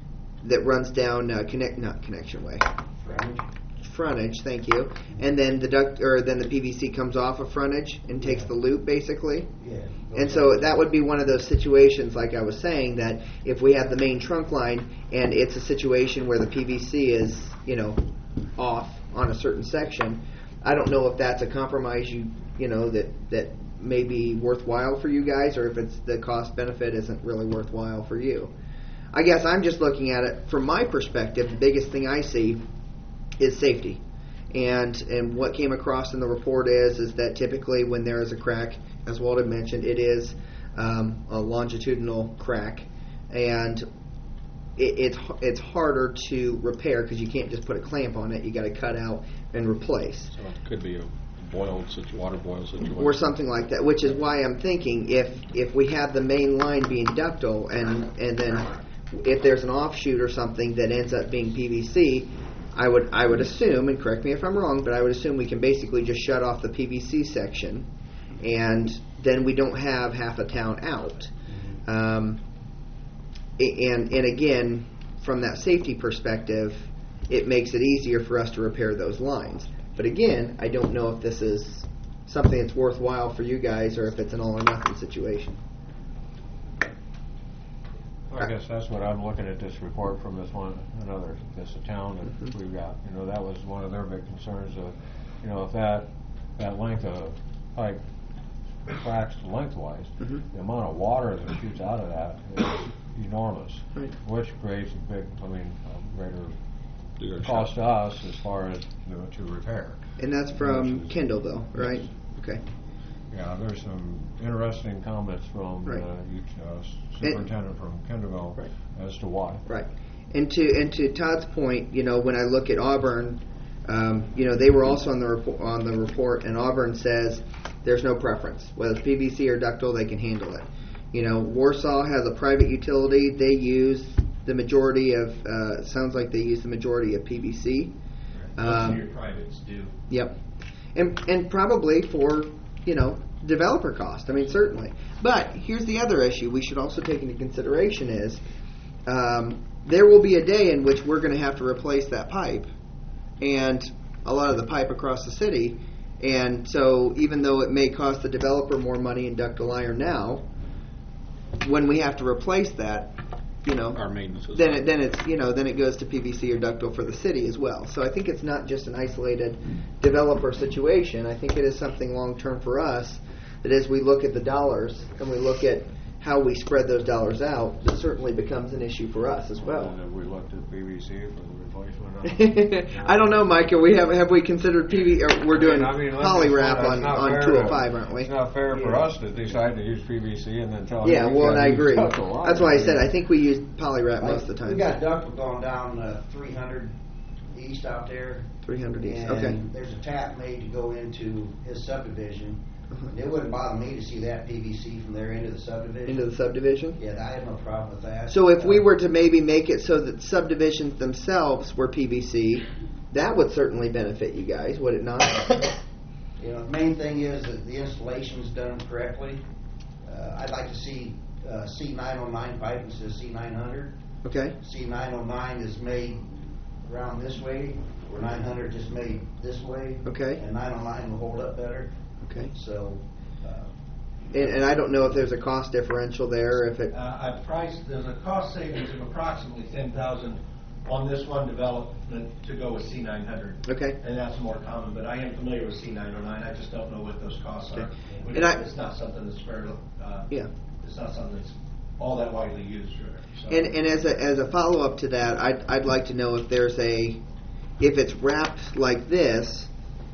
[SPEAKER 1] connection way. Frontage, thank you. And then the PVC comes off of frontage and takes the loop basically.
[SPEAKER 12] Yeah.
[SPEAKER 1] And so that would be one of those situations, like I was saying, that if we have the main trunk line and it's a situation where the PVC is, off on a certain section, I don't know if that's a compromise that may be worthwhile for you guys, or if it's the cost benefit isn't really worthwhile for you. I guess I'm just looking at it from my perspective. The biggest thing I see is safety, and what came across in the report is that typically when there is a crack, as Walt had mentioned, it is a longitudinal crack, and it's harder to repair because you can't just put a clamp on it. You got to cut out and replace.
[SPEAKER 3] So it could be a water boil situation,
[SPEAKER 1] or something like that. Which is why I'm thinking if we have the main line being ductile, and then if there's an offshoot or something that ends up being PVC, I would assume, and correct me if I'm wrong, but I would assume we can basically just shut off the PVC section and then we don't have half a town out. And again, from that safety perspective, it makes it easier for us to repair those lines. But again, I don't know if this is something that's worthwhile for you guys or if it's an all or nothing situation.
[SPEAKER 4] I guess that's what I'm looking at this report from this town that we've got. You know, that was one of their big concerns of, you know, if that length of pipe cracks lengthwise, the amount of water that shoots out of that is enormous, which creates a big, greater cost to us as far as to repair.
[SPEAKER 1] And that's from Kendallville, right?
[SPEAKER 4] Yes.
[SPEAKER 1] Okay.
[SPEAKER 4] Yeah, there's some interesting comments from superintendent from Kendallville as to why.
[SPEAKER 1] Right. And to Todd's point, you know, when I look at Auburn, you know, they were also on the report, and Auburn says there's no preference. Whether it's PVC or ductile, they can handle it. You know, Warsaw has a private utility. They use the majority of, sounds like they use the majority of PVC.
[SPEAKER 12] Most of your privates do.
[SPEAKER 1] Yep. And probably for, you know, developer cost. I mean, certainly. But here's the other issue we should also take into consideration is there will be a day in which we're going to have to replace that pipe and a lot of the pipe across the city. And so even though it may cost the developer more money in ductile iron now, when we have to replace that, you know,
[SPEAKER 3] our maintenance is
[SPEAKER 1] then it goes to PVC or ductile for the city as well. So I think it's not just an isolated developer situation. I think it is something long term for us that as we look at the dollars and we look at how we spread those dollars out, that certainly becomes an issue for us as well.
[SPEAKER 4] And have we looked at PVC for the replacement?
[SPEAKER 1] I don't know, Mike. Have we considered PVC? Or we're doing polywrap on 205, aren't we?
[SPEAKER 4] It's not fair for us to decide to use PVC and then tell.
[SPEAKER 1] Yeah, well, and I agree.
[SPEAKER 4] That's
[SPEAKER 1] why I said I think we use polywrap most of the time.
[SPEAKER 12] We got ductile going down 300 east out there.
[SPEAKER 1] 300 east.
[SPEAKER 12] And
[SPEAKER 1] Okay.
[SPEAKER 12] there's a tap made to go into his subdivision. It wouldn't bother me to see that PVC from there into the subdivision.
[SPEAKER 1] Into the subdivision?
[SPEAKER 12] Yeah, I have no problem with that.
[SPEAKER 1] So if we were to maybe make it so that subdivisions themselves were PVC, that would certainly benefit you guys, would it not?
[SPEAKER 12] You know, the main thing is that the installation's done correctly. I'd like to see C909 pipe instead of C900.
[SPEAKER 1] Okay.
[SPEAKER 12] C909 is made around this way, where 900 just made this way.
[SPEAKER 1] Okay.
[SPEAKER 12] And 909 will hold up better.
[SPEAKER 1] Okay.
[SPEAKER 12] So.
[SPEAKER 1] And I don't know if there's a cost differential there. If it.
[SPEAKER 11] There's a cost savings of approximately $10,000 on this one development to go with C900.
[SPEAKER 1] Okay.
[SPEAKER 11] And that's more common, but I am familiar with C909. I just don't know what those costs are.
[SPEAKER 1] And
[SPEAKER 11] it's not something that's fairly.
[SPEAKER 1] Yeah.
[SPEAKER 11] It's not something that's all that widely used. So.
[SPEAKER 1] And as a follow up to that, I'd like to know if it's wrapped like this.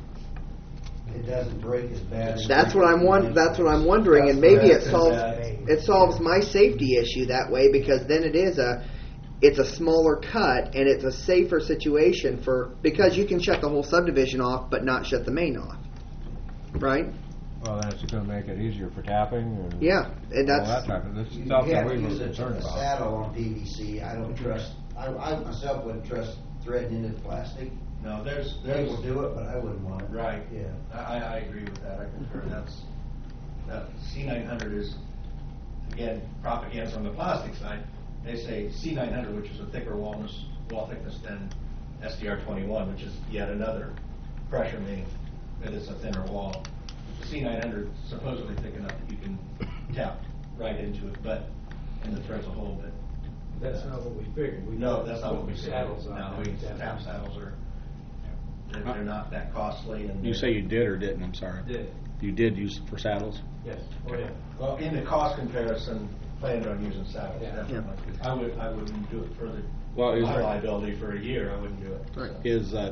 [SPEAKER 12] It doesn't break as bad.
[SPEAKER 1] That's what I'm wondering, and maybe it solves my safety issue that way, because then it's a smaller cut and it's a safer situation because you can shut the whole subdivision off but not shut the main off, right?
[SPEAKER 4] Well, then it's going to make it easier for tapping. And
[SPEAKER 1] yeah, and that's
[SPEAKER 4] all that type of stuff that we were concerned
[SPEAKER 12] a
[SPEAKER 4] about.
[SPEAKER 12] saddle on PVC. I don't trust. I myself wouldn't trust threading into the plastic.
[SPEAKER 11] No,
[SPEAKER 12] they will do it, but I wouldn't want it.
[SPEAKER 11] Right.
[SPEAKER 12] Yeah.
[SPEAKER 11] I agree with that. I concur. That C900 is, again, propaganda from the plastic side. They say C900, which is a thicker wall thickness than SDR21, which is yet another pressure main that is a thinner wall. The C900 is supposedly thick enough that you can tap right into it, and the threads a hole bit. That's not what we figured. No, that's not what we figured.
[SPEAKER 12] Saddles on.
[SPEAKER 11] No, tap saddles are. They're not that costly. And
[SPEAKER 3] you say you did or didn't? I'm sorry.
[SPEAKER 11] Did.
[SPEAKER 3] You did use it for saddles?
[SPEAKER 11] Yes. Oh yeah. Well, in the cost comparison, planned on using saddles.
[SPEAKER 12] Yeah.
[SPEAKER 11] Definitely.
[SPEAKER 1] Yeah.
[SPEAKER 11] I wouldn't do it further.
[SPEAKER 3] Well, is there
[SPEAKER 11] liability for a year? I wouldn't do it.
[SPEAKER 1] Right.
[SPEAKER 3] Is that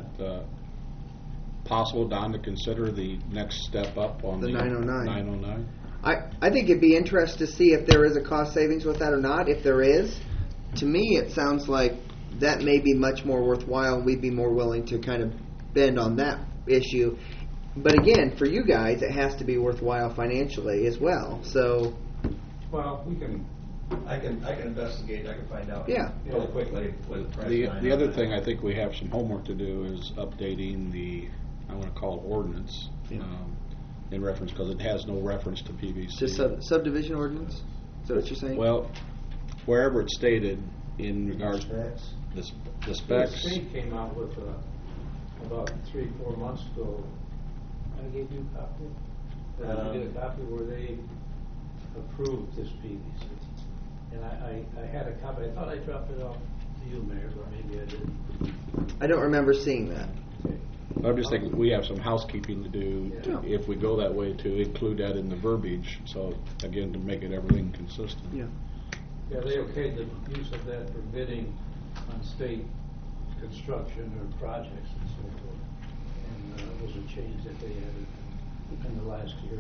[SPEAKER 3] possible, Don, to consider the next step up on
[SPEAKER 1] The 909.
[SPEAKER 3] 909?
[SPEAKER 1] I think it'd be interesting to see if there is a cost savings with that or not. If there is, to me it sounds like that may be much more worthwhile. We'd be more willing to kind of bend on that issue. But again, for you guys, it has to be worthwhile financially as well. So,
[SPEAKER 11] well, I can investigate. I can find out.
[SPEAKER 1] Yeah.
[SPEAKER 11] Really quickly what the price.
[SPEAKER 3] The other thing I think we have some homework to do is updating I want to call it ordinance.
[SPEAKER 1] Yeah.
[SPEAKER 3] in reference, because it has no reference to PVC.
[SPEAKER 1] Just subdivision ordinance? Is that what you're saying?
[SPEAKER 3] Well, wherever it's stated in regards
[SPEAKER 12] Specs.
[SPEAKER 3] the
[SPEAKER 11] The
[SPEAKER 3] specs.
[SPEAKER 11] state came out with, about 3-4 months ago, I gave you a copy? You get a copy where they approved this PVC. And I had a copy, I thought I dropped it off to you, Mayor, but maybe I didn't.
[SPEAKER 1] I don't remember seeing that.
[SPEAKER 11] Okay.
[SPEAKER 3] I'm just thinking we have some housekeeping to do
[SPEAKER 1] Yeah.
[SPEAKER 3] if we go that way, to include that in the verbiage. So again, to make it everything consistent.
[SPEAKER 1] Yeah.
[SPEAKER 11] Yeah, they okayed the use of that for bidding on state construction or projects and so forth. And it was a change that they added in the last year.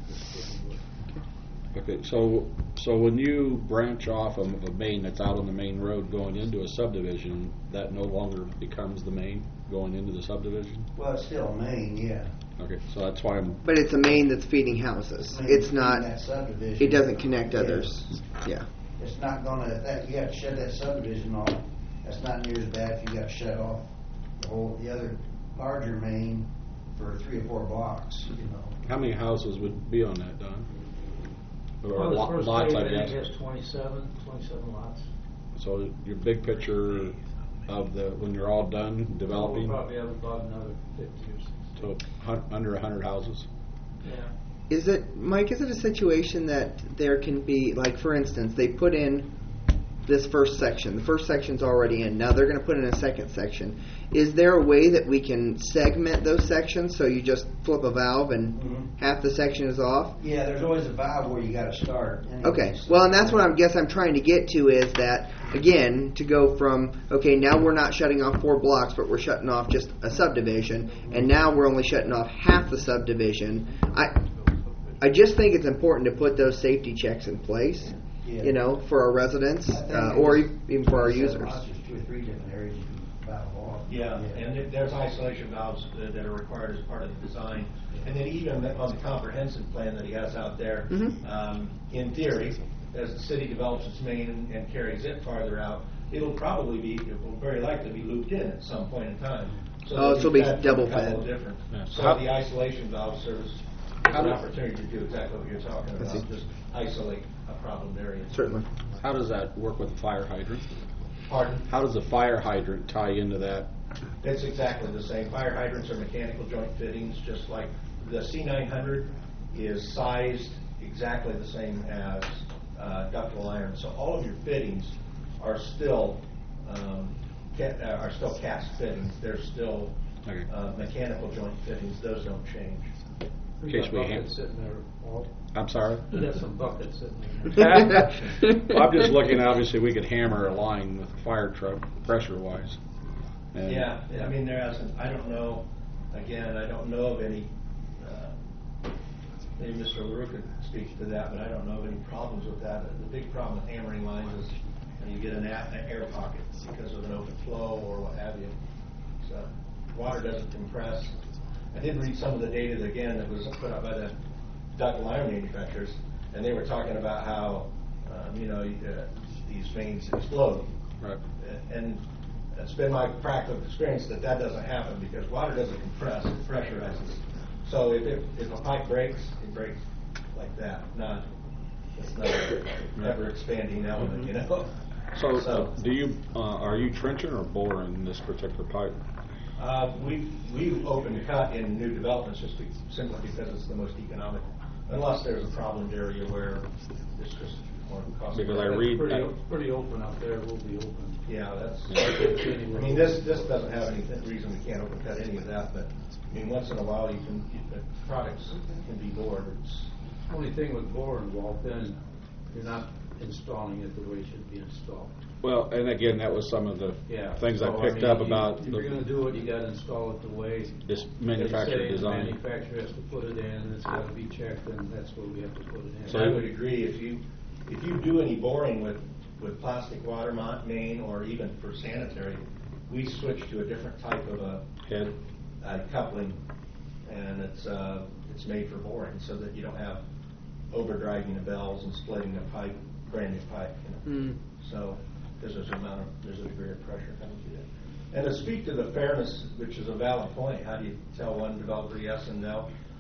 [SPEAKER 3] Okay, so when you branch off of a main that's out on the main road going into a subdivision, that no longer becomes the main going into the subdivision?
[SPEAKER 12] Well, it's still main, yeah.
[SPEAKER 3] Okay, so that's why I'm.
[SPEAKER 1] But it's a main that's feeding houses.
[SPEAKER 12] Main
[SPEAKER 1] It's
[SPEAKER 12] feeding
[SPEAKER 1] not.
[SPEAKER 12] that subdivision.
[SPEAKER 1] It doesn't connect
[SPEAKER 12] Yeah.
[SPEAKER 1] others. Yeah.
[SPEAKER 12] It's not gonna, you have to shut that subdivision off. That's not near as bad if you got to shut off the other larger main for 3 or 4 blocks, you know.
[SPEAKER 3] How many houses would be on that, Don? Or
[SPEAKER 11] Well, the first
[SPEAKER 3] lots,
[SPEAKER 11] phase,
[SPEAKER 3] I
[SPEAKER 11] I think,
[SPEAKER 3] guess.
[SPEAKER 11] has 27 lots.
[SPEAKER 3] So your big picture of when you're all done
[SPEAKER 11] We'll
[SPEAKER 3] developing,
[SPEAKER 11] probably have about another 50 or 60.
[SPEAKER 3] so under 100 houses.
[SPEAKER 11] Yeah.
[SPEAKER 1] Is it, Mike, is it a situation that there can be, like, for instance, they put in this first section. The first section's already in. Now they're going to put in a second section. Is there a way that we can segment those sections so you just flip a valve and half the section is off?
[SPEAKER 12] Yeah, there's always a valve where you got to start. Anyways.
[SPEAKER 1] Okay. Well, and that's what I'm trying to get to is that, again, to go from, okay, now we're not shutting off 4 blocks, but we're shutting off just a subdivision, and now we're only shutting off half the subdivision. I just think it's important to put those safety checks in place,
[SPEAKER 12] Yeah.
[SPEAKER 1] you know, for our residents, or even for our users.
[SPEAKER 12] There's 2 or 3 different areas you can valve off.
[SPEAKER 13] Yeah, and there's isolation valves that are required as part of the design. And then even on the comprehensive plan that he has out there, in theory, as the city develops its main and carries it farther out, it will very likely be looped in at some point in time. So
[SPEAKER 1] it'll be
[SPEAKER 13] fed
[SPEAKER 1] double
[SPEAKER 13] from a couple
[SPEAKER 1] fed.
[SPEAKER 13] of different.
[SPEAKER 3] Yeah.
[SPEAKER 13] So
[SPEAKER 3] How-
[SPEAKER 13] the isolation valve service is
[SPEAKER 3] How
[SPEAKER 13] an
[SPEAKER 3] do-
[SPEAKER 13] opportunity to do exactly what you're talking
[SPEAKER 1] I see.
[SPEAKER 13] about, just isolate a problem area.
[SPEAKER 1] Certainly.
[SPEAKER 3] How does that work with the fire hydrant?
[SPEAKER 13] Pardon?
[SPEAKER 3] How does the fire hydrant tie into that?
[SPEAKER 13] It's exactly the same. Fire hydrants are mechanical joint fittings, just like the C900 is sized exactly the same as ductile iron. So all of your fittings are still cast fittings. They're still
[SPEAKER 3] Okay.
[SPEAKER 13] mechanical joint fittings. Those don't change.
[SPEAKER 3] In case we have.
[SPEAKER 11] Buckets sitting there, Walt.
[SPEAKER 3] I'm sorry?
[SPEAKER 11] We got some buckets sitting there.
[SPEAKER 3] Well, I'm just looking, obviously, we could hammer a line with a fire truck, pressure-wise. And
[SPEAKER 13] Yeah, I mean, I don't know, again, I don't know of any, maybe Mr. LaRue could speak to that, but I don't know of any problems with that. The big problem with hammering lines is when you get an air pocket because of an open flow or what have you. So water doesn't compress. I did read some of the data again that was put out by the ductile iron manufacturers, and they were talking about how, these mains explode.
[SPEAKER 3] Right.
[SPEAKER 13] And it's been my practical experience that doesn't happen because water doesn't compress, it pressurizes. So if a pipe breaks, it breaks like that. It's not a ever expanding element, you know.
[SPEAKER 3] So do you are you trenching or boring this particular pipe?
[SPEAKER 13] We open cut in new developments simply because it's the most economical, unless there's a problemed area where it's just more costly.
[SPEAKER 3] Because I read
[SPEAKER 11] Pretty open up there, we'll be open.
[SPEAKER 13] Yeah, I mean, this doesn't have any reason we can't open cut any of that, but I mean, once in a while the products can be bored.
[SPEAKER 11] Only thing with boring, Walt, then you're not installing it the way it should be installed.
[SPEAKER 3] Well, and again, that was some of the things I picked up about
[SPEAKER 11] If you're going to do it, you got to install it the way
[SPEAKER 3] this manufacturer
[SPEAKER 11] they say
[SPEAKER 3] design.
[SPEAKER 11] The manufacturer has to put it in, and it's got to be checked, and that's where we have to put it in.
[SPEAKER 13] So I would agree, if you do any boring with plastic water main or even for sanitary, we switch to a different type of a
[SPEAKER 3] head
[SPEAKER 13] coupling, and it's made for boring so that you don't have overdriving the bells and splitting the pipe, brand new pipe. So because there's a degree of pressure coming through it. And to speak to the fairness, which is a valid point, how do you tell one developer yes and no?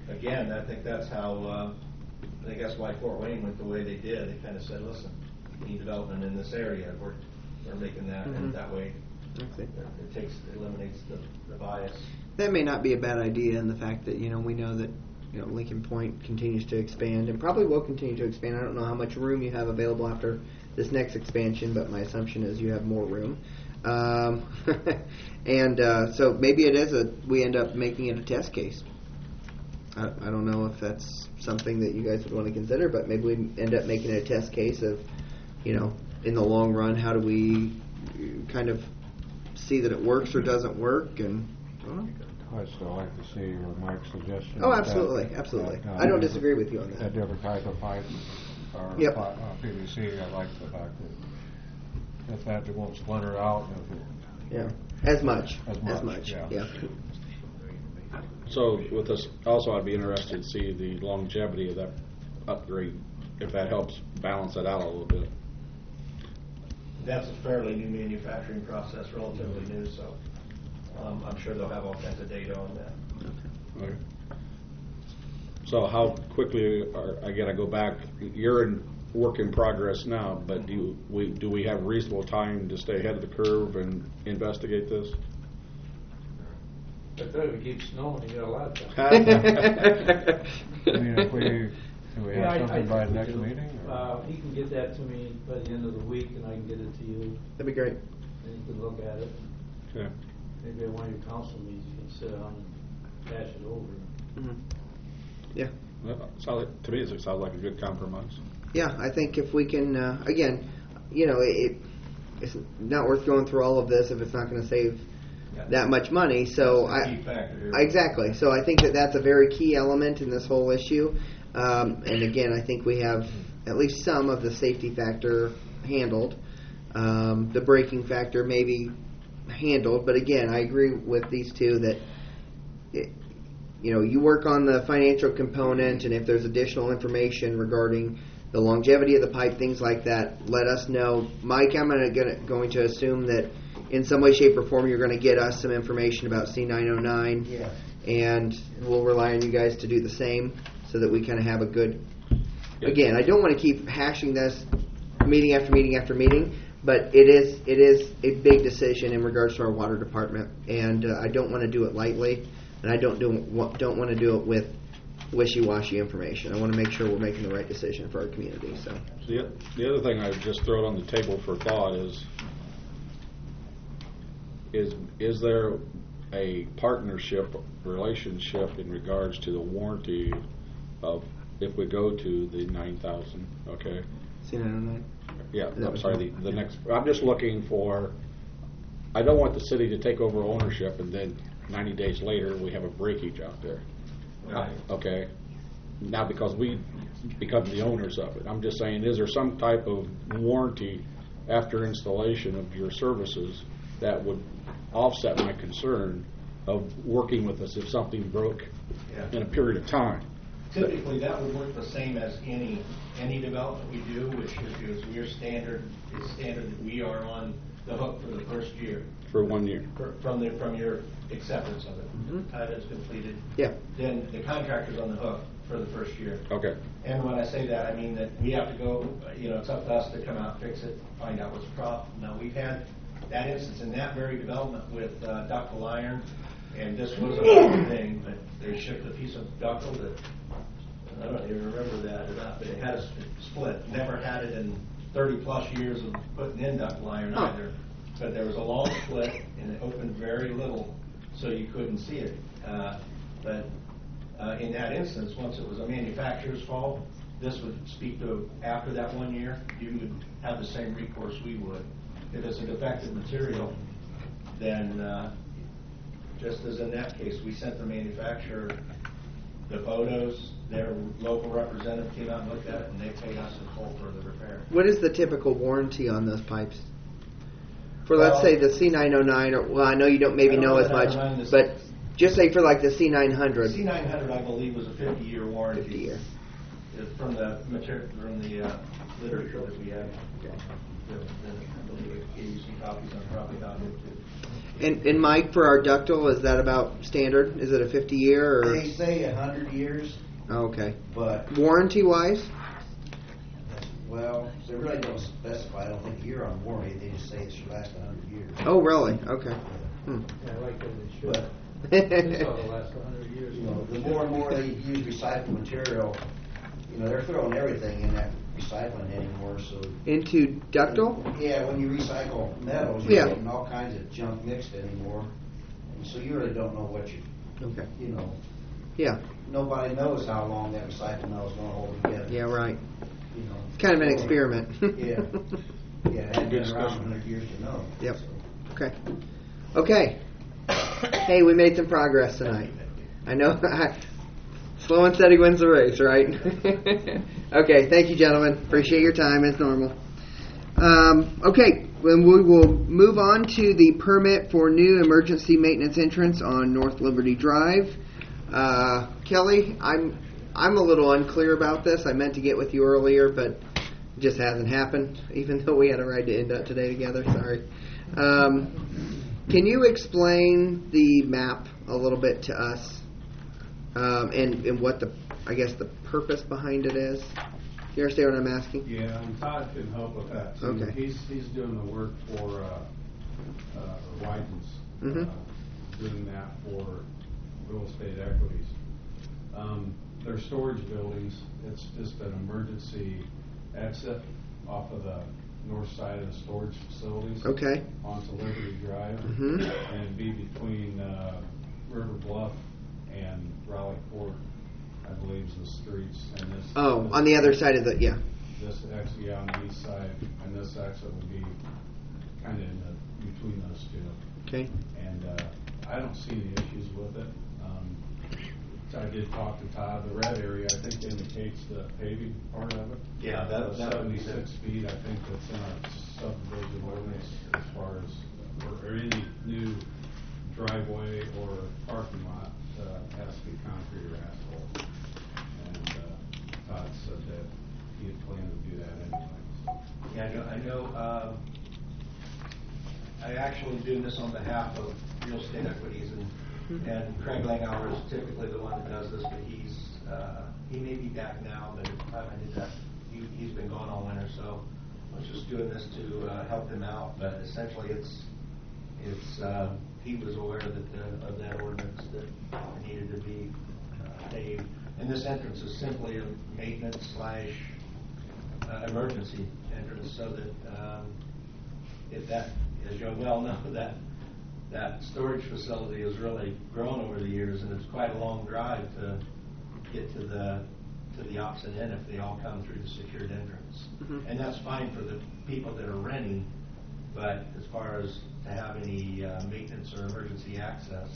[SPEAKER 13] again, I think that's how, I think that's why Fort Wayne went the way they did. They kind of said, listen, we need development in this area. We're making that, and that way it eliminates the bias.
[SPEAKER 1] That may not be a bad idea in the fact that, we know that, Lincoln Point continues to expand and probably will continue to expand. I don't know how much room you have available after this next expansion, but my assumption is you have more room. And so maybe we end up making it a test case. I don't know if that's something that you guys would want to consider, but maybe we end up making it a test case of, in the long run, how do we kind of see that it works or doesn't work, and I don't know.
[SPEAKER 4] I'd still like to see Mike's suggestion.
[SPEAKER 1] Oh, absolutely. I don't disagree with you on that.
[SPEAKER 4] A different type of pipe or PVC. I like the fact that it won't splinter out.
[SPEAKER 1] As much. Yeah.
[SPEAKER 3] So with this, also I'd be interested to see the longevity of that upgrade, if that helps balance it out a little bit.
[SPEAKER 13] That's a fairly new manufacturing process, relatively new, so I'm sure they'll have all kinds of data on that.
[SPEAKER 3] Okay. So how quickly, again, I go back, you're in work in progress now, but do we have reasonable time to stay ahead of the curve and investigate this?
[SPEAKER 11] I thought if it keeps snowing, you got a lot of time.
[SPEAKER 4] I mean, do we have something by the next meeting?
[SPEAKER 11] He can get that to me by the end of the week, and I can get it to you.
[SPEAKER 1] That'd be great.
[SPEAKER 11] And you can look at it.
[SPEAKER 3] Okay.
[SPEAKER 11] Maybe at one of your council meetings, you can sit down and hash it over.
[SPEAKER 1] Mm-hmm. Yeah.
[SPEAKER 3] Well, to me, it sounds like a good compromise.
[SPEAKER 1] Yeah, I think if we can, again, it's not worth going through all of this if it's not going to save that much money. So
[SPEAKER 13] That's the key factor here.
[SPEAKER 1] Exactly. So I think that's a very key element in this whole issue. And again, I think we have at least some of the safety factor handled. The braking factor maybe handled, but again, I agree with these two that you work on the financial component, and if there's additional information regarding the longevity of the pipe, things like that, let us know. Mike, I'm going to assume that in some way, shape, or form, you're going to get us some information about C909,
[SPEAKER 12] Yes.
[SPEAKER 1] and we'll rely on you guys to do the same so that we kind of have a good. Again, I don't want to keep hashing this meeting after meeting after meeting, but it is a big decision in regards to our water department, and I don't want to do it lightly, and I don't want to do it with wishy-washy information. I want to make sure we're making the right decision for our community. So
[SPEAKER 3] the other thing I would just throw it on the table for thought is there a partnership relationship in regards to the warranty of if we go to the 9,000? Okay.
[SPEAKER 1] C909.
[SPEAKER 3] Yeah, I'm sorry. The next. I'm just looking for. I don't want the city to take over ownership and then 90 days later we have a breakage out there.
[SPEAKER 13] Right.
[SPEAKER 3] Okay. Now because we become the owners of it, I'm just saying, is there some type of warranty after installation of your services that would offset my concern of working with us if something broke in a period of time?
[SPEAKER 13] Typically, that would work the same as any development we do, which is your standard. It's standard that we are on the hook for the first year.
[SPEAKER 3] For 1 year.
[SPEAKER 13] From your acceptance of it. Mm-hmm. Time is completed.
[SPEAKER 1] Yeah.
[SPEAKER 13] Then the contractor's on the hook for the first year.
[SPEAKER 3] Okay.
[SPEAKER 13] And when I say that, I mean that we have to go. It's up to us to come out, fix it, find out what's the problem. Now we've had that instance in that very development with ductile iron, and this was a big thing, but they shipped a piece of ductile that. I don't even remember that or not, but it had a split. Never had it in 30 plus years of putting in ductile iron either. But there was a long split, and it opened very little, so you couldn't see it. But in that instance, once it was a manufacturer's fault, this would speak to after that 1 year, you would have the same recourse we would. If it's a defective material, then just as in that case, we sent the manufacturer the photos. Their local representative came out and looked at it, and they paid us in full for the repair.
[SPEAKER 1] What is the typical warranty on those pipes? For let's say the C909, or well, I know you don't maybe know as much, but just say for like the C900.
[SPEAKER 13] C900, I believe, was a 50-year warranty.
[SPEAKER 1] 50 year.
[SPEAKER 13] From the material, from the literature that we have. I believe it gave you some copies on probably not it too.
[SPEAKER 1] And Mike, for our ductile, is that about standard? Is it a 50-year or?
[SPEAKER 12] They say 100 years,
[SPEAKER 1] Oh, okay.
[SPEAKER 12] but,
[SPEAKER 1] Warranty-wise?
[SPEAKER 12] well, they really don't specify, I don't think, a year on warranty. They just say it should last 100 years.
[SPEAKER 1] Oh, really? Okay. Hmm.
[SPEAKER 11] Yeah, I like that it should.
[SPEAKER 12] But,
[SPEAKER 11] This ought to last 100 years.
[SPEAKER 12] you know, the more and more they use recycled material, you know, they're throwing everything in that recycling anymore, so.
[SPEAKER 1] Into ductile?
[SPEAKER 12] Yeah, when you recycle metals,
[SPEAKER 1] Yeah.
[SPEAKER 12] you're getting all kinds of junk mixed anymore. And so you really don't know what
[SPEAKER 1] Okay.
[SPEAKER 12] you know,
[SPEAKER 1] Yeah.
[SPEAKER 12] nobody knows how long that recycled metal's gonna hold together.
[SPEAKER 1] Yeah, right.
[SPEAKER 12] You know.
[SPEAKER 1] It's kind of an experiment.
[SPEAKER 12] Yeah. Yeah, it hadn't
[SPEAKER 3] Good
[SPEAKER 12] been around
[SPEAKER 3] discussion.
[SPEAKER 12] 100 years to know.
[SPEAKER 1] Yep.
[SPEAKER 12] So.
[SPEAKER 1] Okay. Okay. Hey, we made some progress tonight. I know. Slow and steady wins the race, right? Okay. Thank you, gentlemen. Appreciate your time as normal. Okay. Then we will move on to the permit for new emergency maintenance entrance on North Liberty Drive. Kelly, I'm a little unclear about this. I meant to get with you earlier, but it just hasn't happened, even though we had a ride to end up today together. Sorry. Can you explain the map a little bit to us, and what I guess the purpose behind it is? You understand what I'm asking?
[SPEAKER 7] Yeah, and Todd can help with that too.
[SPEAKER 1] Okay.
[SPEAKER 7] He's doing the work for Wyden's, doing that for real estate equities. They're storage buildings. It's just an emergency exit off of the north side of the storage facilities.
[SPEAKER 1] Okay.
[SPEAKER 7] Onto Liberty Drive.
[SPEAKER 1] Mhm.
[SPEAKER 7] And it'd be between River Bluff and Raleigh Court, I believe, is the streets. And this.
[SPEAKER 1] Oh,
[SPEAKER 7] this-
[SPEAKER 1] on the other side of the
[SPEAKER 7] This exit, yeah, on the east side, and this exit would be kind of between those two.
[SPEAKER 1] Okay.
[SPEAKER 7] And I don't see any issues with it. So I did talk to Todd. The red area, I think, indicates the paving part of it.
[SPEAKER 13] Yeah, that would be
[SPEAKER 7] 76 feet, I think, that's in our subdivision ordinance as far as, or any new driveway or parking lot has to be concrete or asphalt. And Todd said that he had planned to do that anyway. So.
[SPEAKER 13] Yeah, I know, I actually do this on behalf of real estate equities, and Craig Langhauer is typically the one that does this, but he may be back now, but at the time I did that, he's been gone all winter, so I was just doing this to help him out, but essentially it's he was aware that of that ordinance that it needed to be paved, and this entrance is simply a maintenance / emergency entrance, so that if that, as you well know, that storage facility has really grown over the years, and it's quite a long drive to get to the opposite end if they all come through the secured entrance. And that's fine for the people that are renting, but as far as to have any maintenance or emergency access,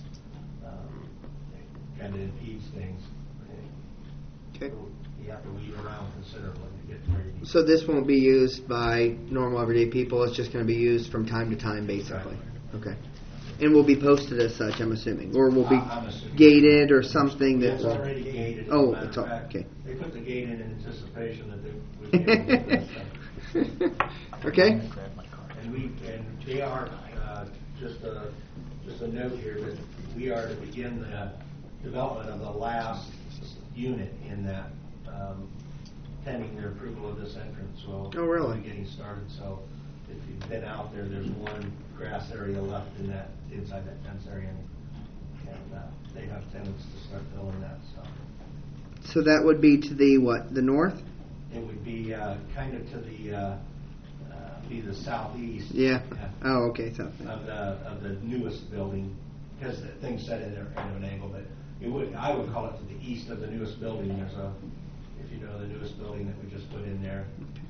[SPEAKER 13] it kind of impedes things.
[SPEAKER 1] Okay.
[SPEAKER 13] You have to weed around considerably to get to where you need.
[SPEAKER 1] So this won't be used by normal everyday people. It's just going to be used from time to time, basically.
[SPEAKER 13] Right.
[SPEAKER 1] Okay. And will be posted as such, I'm assuming, or will be
[SPEAKER 13] I'm assuming.
[SPEAKER 1] gated or something that
[SPEAKER 13] It's
[SPEAKER 1] will.
[SPEAKER 13] already gated.
[SPEAKER 1] Oh,
[SPEAKER 13] As a matter
[SPEAKER 1] it's
[SPEAKER 13] of
[SPEAKER 1] all
[SPEAKER 13] fact,
[SPEAKER 1] okay.
[SPEAKER 13] They put the gate in anticipation that they would be able to do that stuff.
[SPEAKER 1] Okay.
[SPEAKER 13] And they are, just a note here, that we are to begin the development of the last unit in that, pending their approval of this entrance. So
[SPEAKER 1] Oh, really?
[SPEAKER 13] we'll be getting started. So if you've been out there, there's one grass area left inside that fence area, and they have tenants to start filling that.
[SPEAKER 1] So that would be to the what? The north?
[SPEAKER 13] It would be kind of to the southeast.
[SPEAKER 1] Yeah. Oh, okay. So.
[SPEAKER 13] Of the newest building, because the thing's set in there kind of an angle, but I would call it to the east of the newest building. There's if you know the newest building that we just put in there.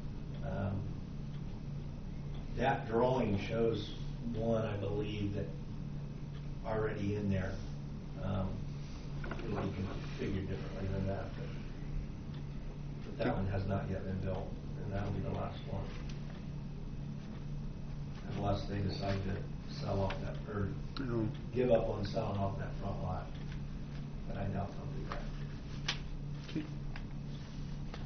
[SPEAKER 13] That drawing shows one, I believe, that already in there. It'll be configured differently than that, but that one has not yet been built, and that'll be the last one. Unless they decide to sell off that, or give up on selling off that front lot. But I doubt they'll do that.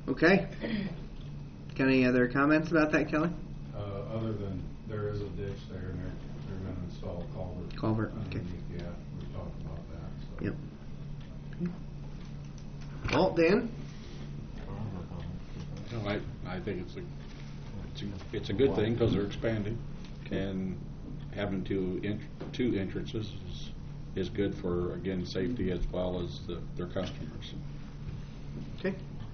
[SPEAKER 1] Okay. Got any other comments about that, Kelly?
[SPEAKER 7] Other than there is a ditch there and they're gonna install a culvert.
[SPEAKER 1] Culvert, okay.
[SPEAKER 7] underneath. Yeah, we talked about that, so.
[SPEAKER 1] Yep. Well, Dan?
[SPEAKER 3] No, I think it's a good thing because they're expanding, and having two entrances is good for, again, safety as well as their customers.
[SPEAKER 1] Okay.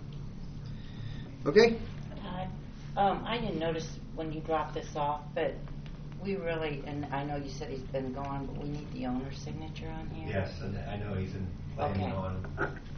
[SPEAKER 1] Okay.
[SPEAKER 2] I didn't notice when you dropped this off, but we really, and I know you said he's been gone, but we need the owner's signature on here.
[SPEAKER 13] Yes, and I know he's planning
[SPEAKER 2] Okay.
[SPEAKER 13] on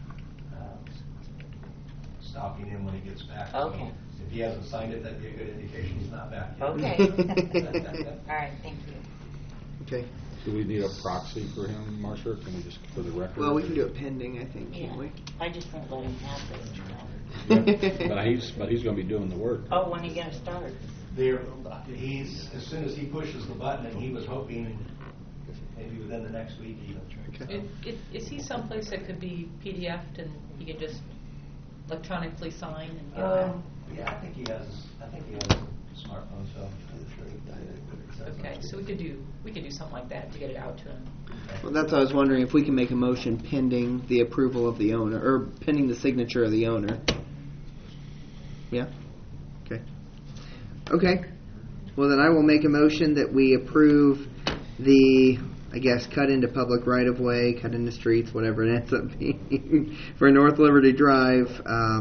[SPEAKER 13] stopping him when he gets back. So
[SPEAKER 2] Okay.
[SPEAKER 13] if he hasn't signed it, that'd be a good indication he's not back yet.
[SPEAKER 2] Okay. All right, thank you.
[SPEAKER 1] Okay.
[SPEAKER 3] Do we need a proxy for him, Marcia, or can we just, for the record?
[SPEAKER 1] Well, we can do it pending, I think, can't
[SPEAKER 2] Yeah.
[SPEAKER 1] we?
[SPEAKER 2] I just won't let him have this.
[SPEAKER 3] Yeah, but he's going to be doing the work.
[SPEAKER 2] Oh, when are you going to start?
[SPEAKER 13] As soon as he pushes the button, and he was hoping maybe within the next week even.
[SPEAKER 1] Okay.
[SPEAKER 10] Is he someplace that could be PDF'd and he can just electronically sign and get
[SPEAKER 13] Yeah, I think he has a smartphone, so I'm sure he can do it.
[SPEAKER 10] Okay, so we could do something like that to get it out to him.
[SPEAKER 1] Well, that's what I was wondering, if we can make a motion pending the approval of the owner, or pending the signature of the owner. Yeah? Okay. Okay. Well, then I will make a motion that we approve the, I guess, cut into public right-of-way, cut into streets, whatever it ends up being, for North Liberty Drive,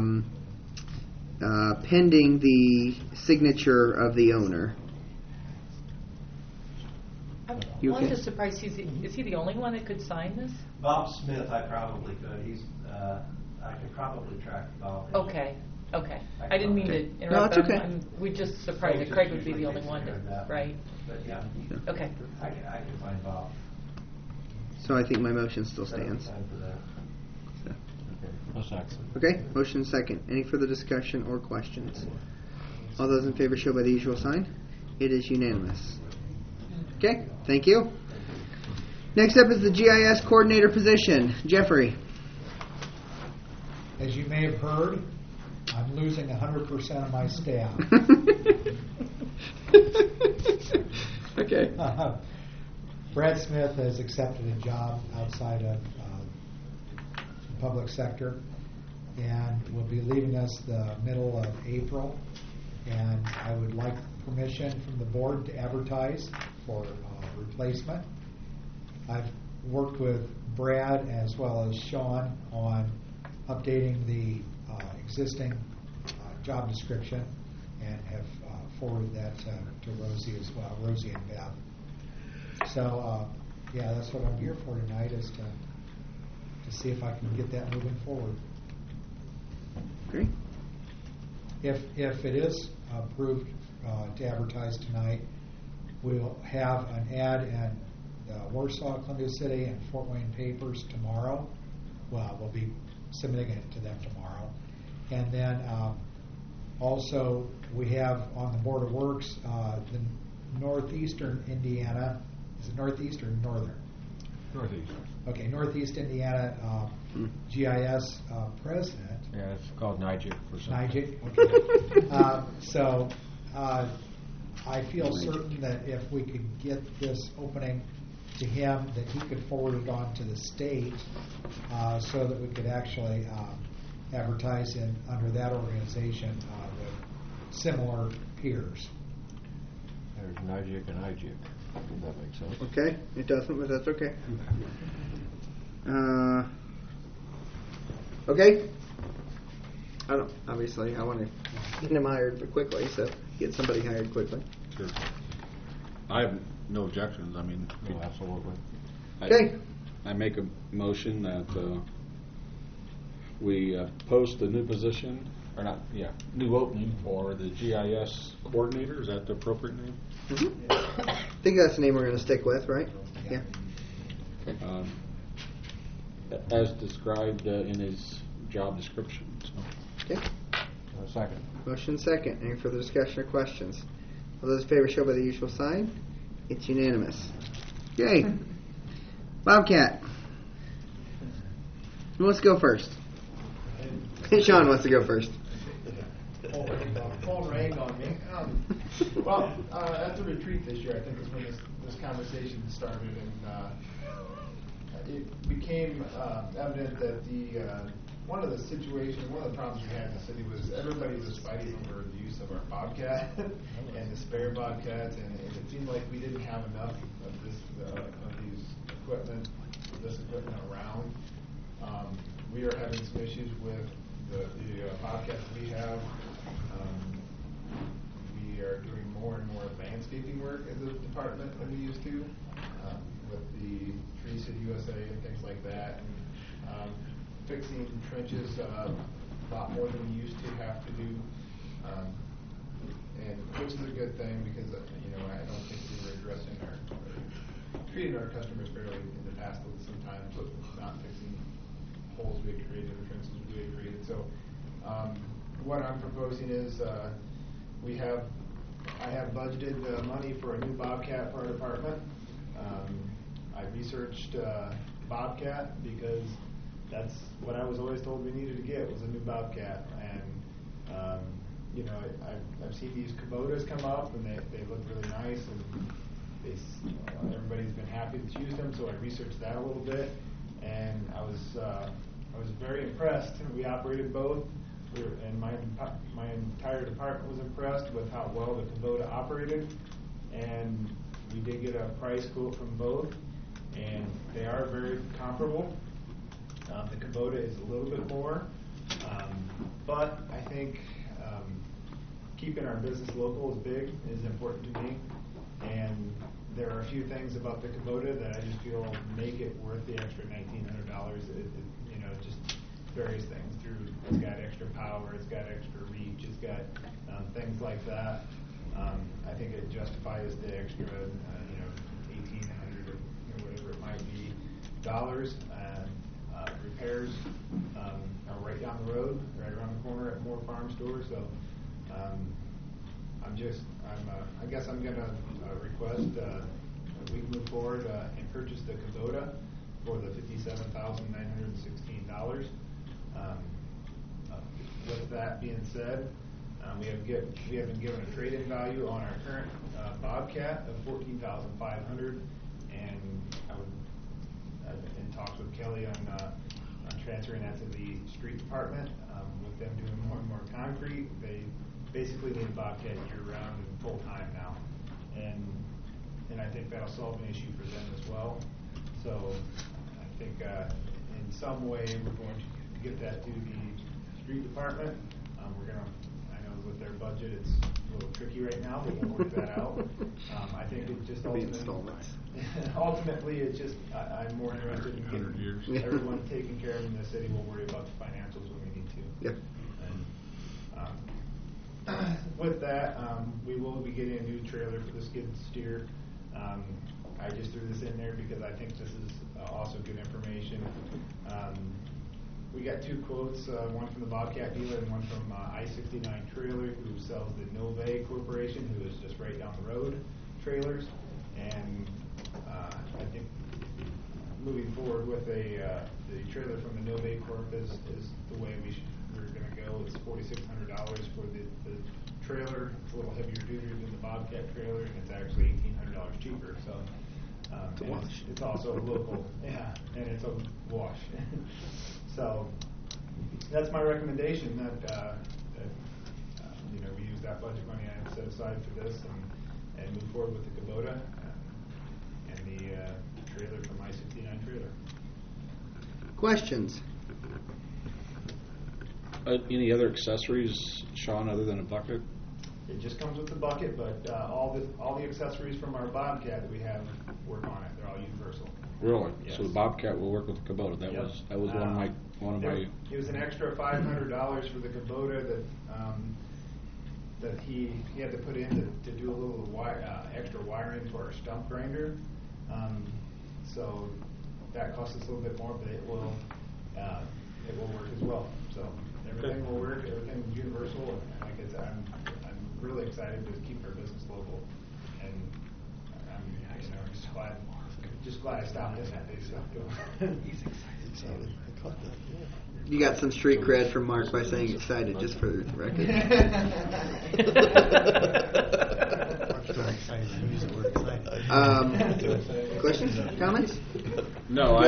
[SPEAKER 1] pending the signature of the owner. You
[SPEAKER 10] I'm
[SPEAKER 1] okay?
[SPEAKER 10] just surprised, is he the only one that could sign this?
[SPEAKER 13] Bob Smith, I probably could. I could probably track Bob.
[SPEAKER 10] Okay. I didn't mean to
[SPEAKER 1] No,
[SPEAKER 10] interrupt.
[SPEAKER 1] that's okay.
[SPEAKER 10] We're just surprised that Craig would be the only one right?
[SPEAKER 13] But yeah,
[SPEAKER 10] Okay.
[SPEAKER 13] I can find Bob.
[SPEAKER 1] So I think my motion still stands.
[SPEAKER 13] Time for that.
[SPEAKER 1] Okay, motion second. Any further discussion or questions? All those in favor show by the usual sign. It is unanimous. Okay, thank you. Next up is the GIS coordinator position. Jeffrey.
[SPEAKER 5] As you may have heard, I'm losing 100% of my staff.
[SPEAKER 1] Okay.
[SPEAKER 5] Brad Smith has accepted a job outside of the public sector and will be leaving us the middle of April. And I would like permission from the board to advertise for replacement. I've worked with Brad as well as Sean on updating the existing job description and have forwarded that to Rosie as well, Rosie and Bev. So, yeah, that's what I'm here for tonight, is to see if I can get that moving forward.
[SPEAKER 1] Great.
[SPEAKER 5] If it is approved to advertise tonight, we'll have an ad in the Warsaw, Columbia City, and Fort Wayne papers tomorrow. Well, we'll be submitting it to them tomorrow. And then also we have on the Board of Works the Northeastern Indiana. Is it Northeast or Northern?
[SPEAKER 4] Northeast.
[SPEAKER 5] Okay, Northeast Indiana GIS president.
[SPEAKER 4] Yeah, it's called NIGIC for some.
[SPEAKER 5] NIGIC, okay. So I feel certain that if we could get this opening to him, that he could forward it on to the state so that we could actually advertise under that organization with similar peers.
[SPEAKER 4] There's NIGIC and IGIC. If that makes sense.
[SPEAKER 1] Okay, it doesn't, but that's okay. Okay. Obviously, I want to get him hired quickly, so get somebody hired quickly.
[SPEAKER 3] Sure. I have no objections. I mean,
[SPEAKER 4] Oh, absolutely.
[SPEAKER 1] Okay.
[SPEAKER 3] I make a motion that we post the new position, or not, new opening for the GIS coordinator. Is that the appropriate name?
[SPEAKER 1] Mm-hmm. I think that's the name we're going to stick with, right? Yeah.
[SPEAKER 3] As described in his job description. So.
[SPEAKER 1] Okay.
[SPEAKER 4] Second.
[SPEAKER 1] Motion second. Any further discussion or questions? All those in favor show by the usual sign. It's unanimous. Yay. Bobcat. Who wants to go first? Sean wants to go first.
[SPEAKER 14] Well, at the retreat this year, I think is when this conversation started, and it became evident that one of the problems we had in the city was everybody was fighting over the use of our Bobcat and the spare Bobcats, and it seemed like we didn't have enough of this equipment around. We are having some issues with the Bobcats we have. We are doing more and more landscaping work as a department than we used to, with the Tree City USA and things like that, and fixing trenches a lot more than we used to have to do, and which is a good thing because I don't think we were treating our customers fairly in the past sometimes, with not fixing holes we had created or trenches we had created. So what I'm proposing is I have budgeted money for a new Bobcat for our department. I researched Bobcat because that's what I was always told we needed to get was a new Bobcat, and I've seen these Kubotas come up and they look really nice, and everybody's been happy that's used them. So I researched that a little bit, and I was very impressed. We operated both. And my entire department was impressed with how well the Kubota operated, and we did get a price quote from both, and they are very comparable. The Kubota is a little bit more, but I think keeping our business local is important to me, and there are a few things about the Kubota that I just feel make it worth the extra $1,900. Just various things. It's got extra power, it's got extra reach, it's got things like that. I think it justifies the extra, $1,800 or whatever it might be dollars. Repairs are right down the road, right around the corner at Moore Farm Store. So I guess I'm gonna request we move forward and purchase the Kubota for the $57,916. With that being said, we have been given a trade-in value on our current Bobcat of $14,500, and I've been in talks with Kelly on transferring that to the street department. With them doing more and more concrete, they basically need a Bobcat year-round and full-time now, and I think that'll solve an issue for them as well. So I think in some way we're going to get that to the street department. I know with their budget it's a little tricky right now, but we'll work that out. I think it just ultimately it's just I'm more interested in getting everyone taken care of in the city. We'll worry about the financials when we need to.
[SPEAKER 1] Yep.
[SPEAKER 14] And with that, we will be getting a new trailer for the skid steer. I just threw this in there because I think this is also good information. We got two quotes, one from the Bobcat dealer and one from I-69 Trailer, who sells the Nove Corporation, who is just right down the road trailers. And I think moving forward with the trailer from the Nove Corp is the way we're going to go. It's $4,600 for the trailer. It's a little heavier duty than the Bobcat trailer, and it's actually $1,800 cheaper. So it's a wash. It's also local, yeah, and it's a wash. So that's my recommendation that we use that budget money I have set aside for this and move forward with the Kubota and the trailer from I-69 Trailer.
[SPEAKER 1] Questions?
[SPEAKER 3] Any other accessories, Sean, other than a bucket?
[SPEAKER 14] It just comes with the bucket, but all the accessories from our Bobcat that we have work on it. They're all universal.
[SPEAKER 3] Really?
[SPEAKER 14] Yes.
[SPEAKER 3] So the Bobcat will work with the Kubota. That was one of my.
[SPEAKER 14] It was an extra $500 for the Kubota that he had to put in to do a little extra wiring for our stump grinder. So that cost us a little bit more, but it will work as well. So everything will work. Everything's universal, and like I said, I'm really excited to keep our business local, and I'm just glad I stopped in that day. He's excited.
[SPEAKER 1] You got some street cred from Mark by saying excited, just for the record. Questions, comments?
[SPEAKER 3] No,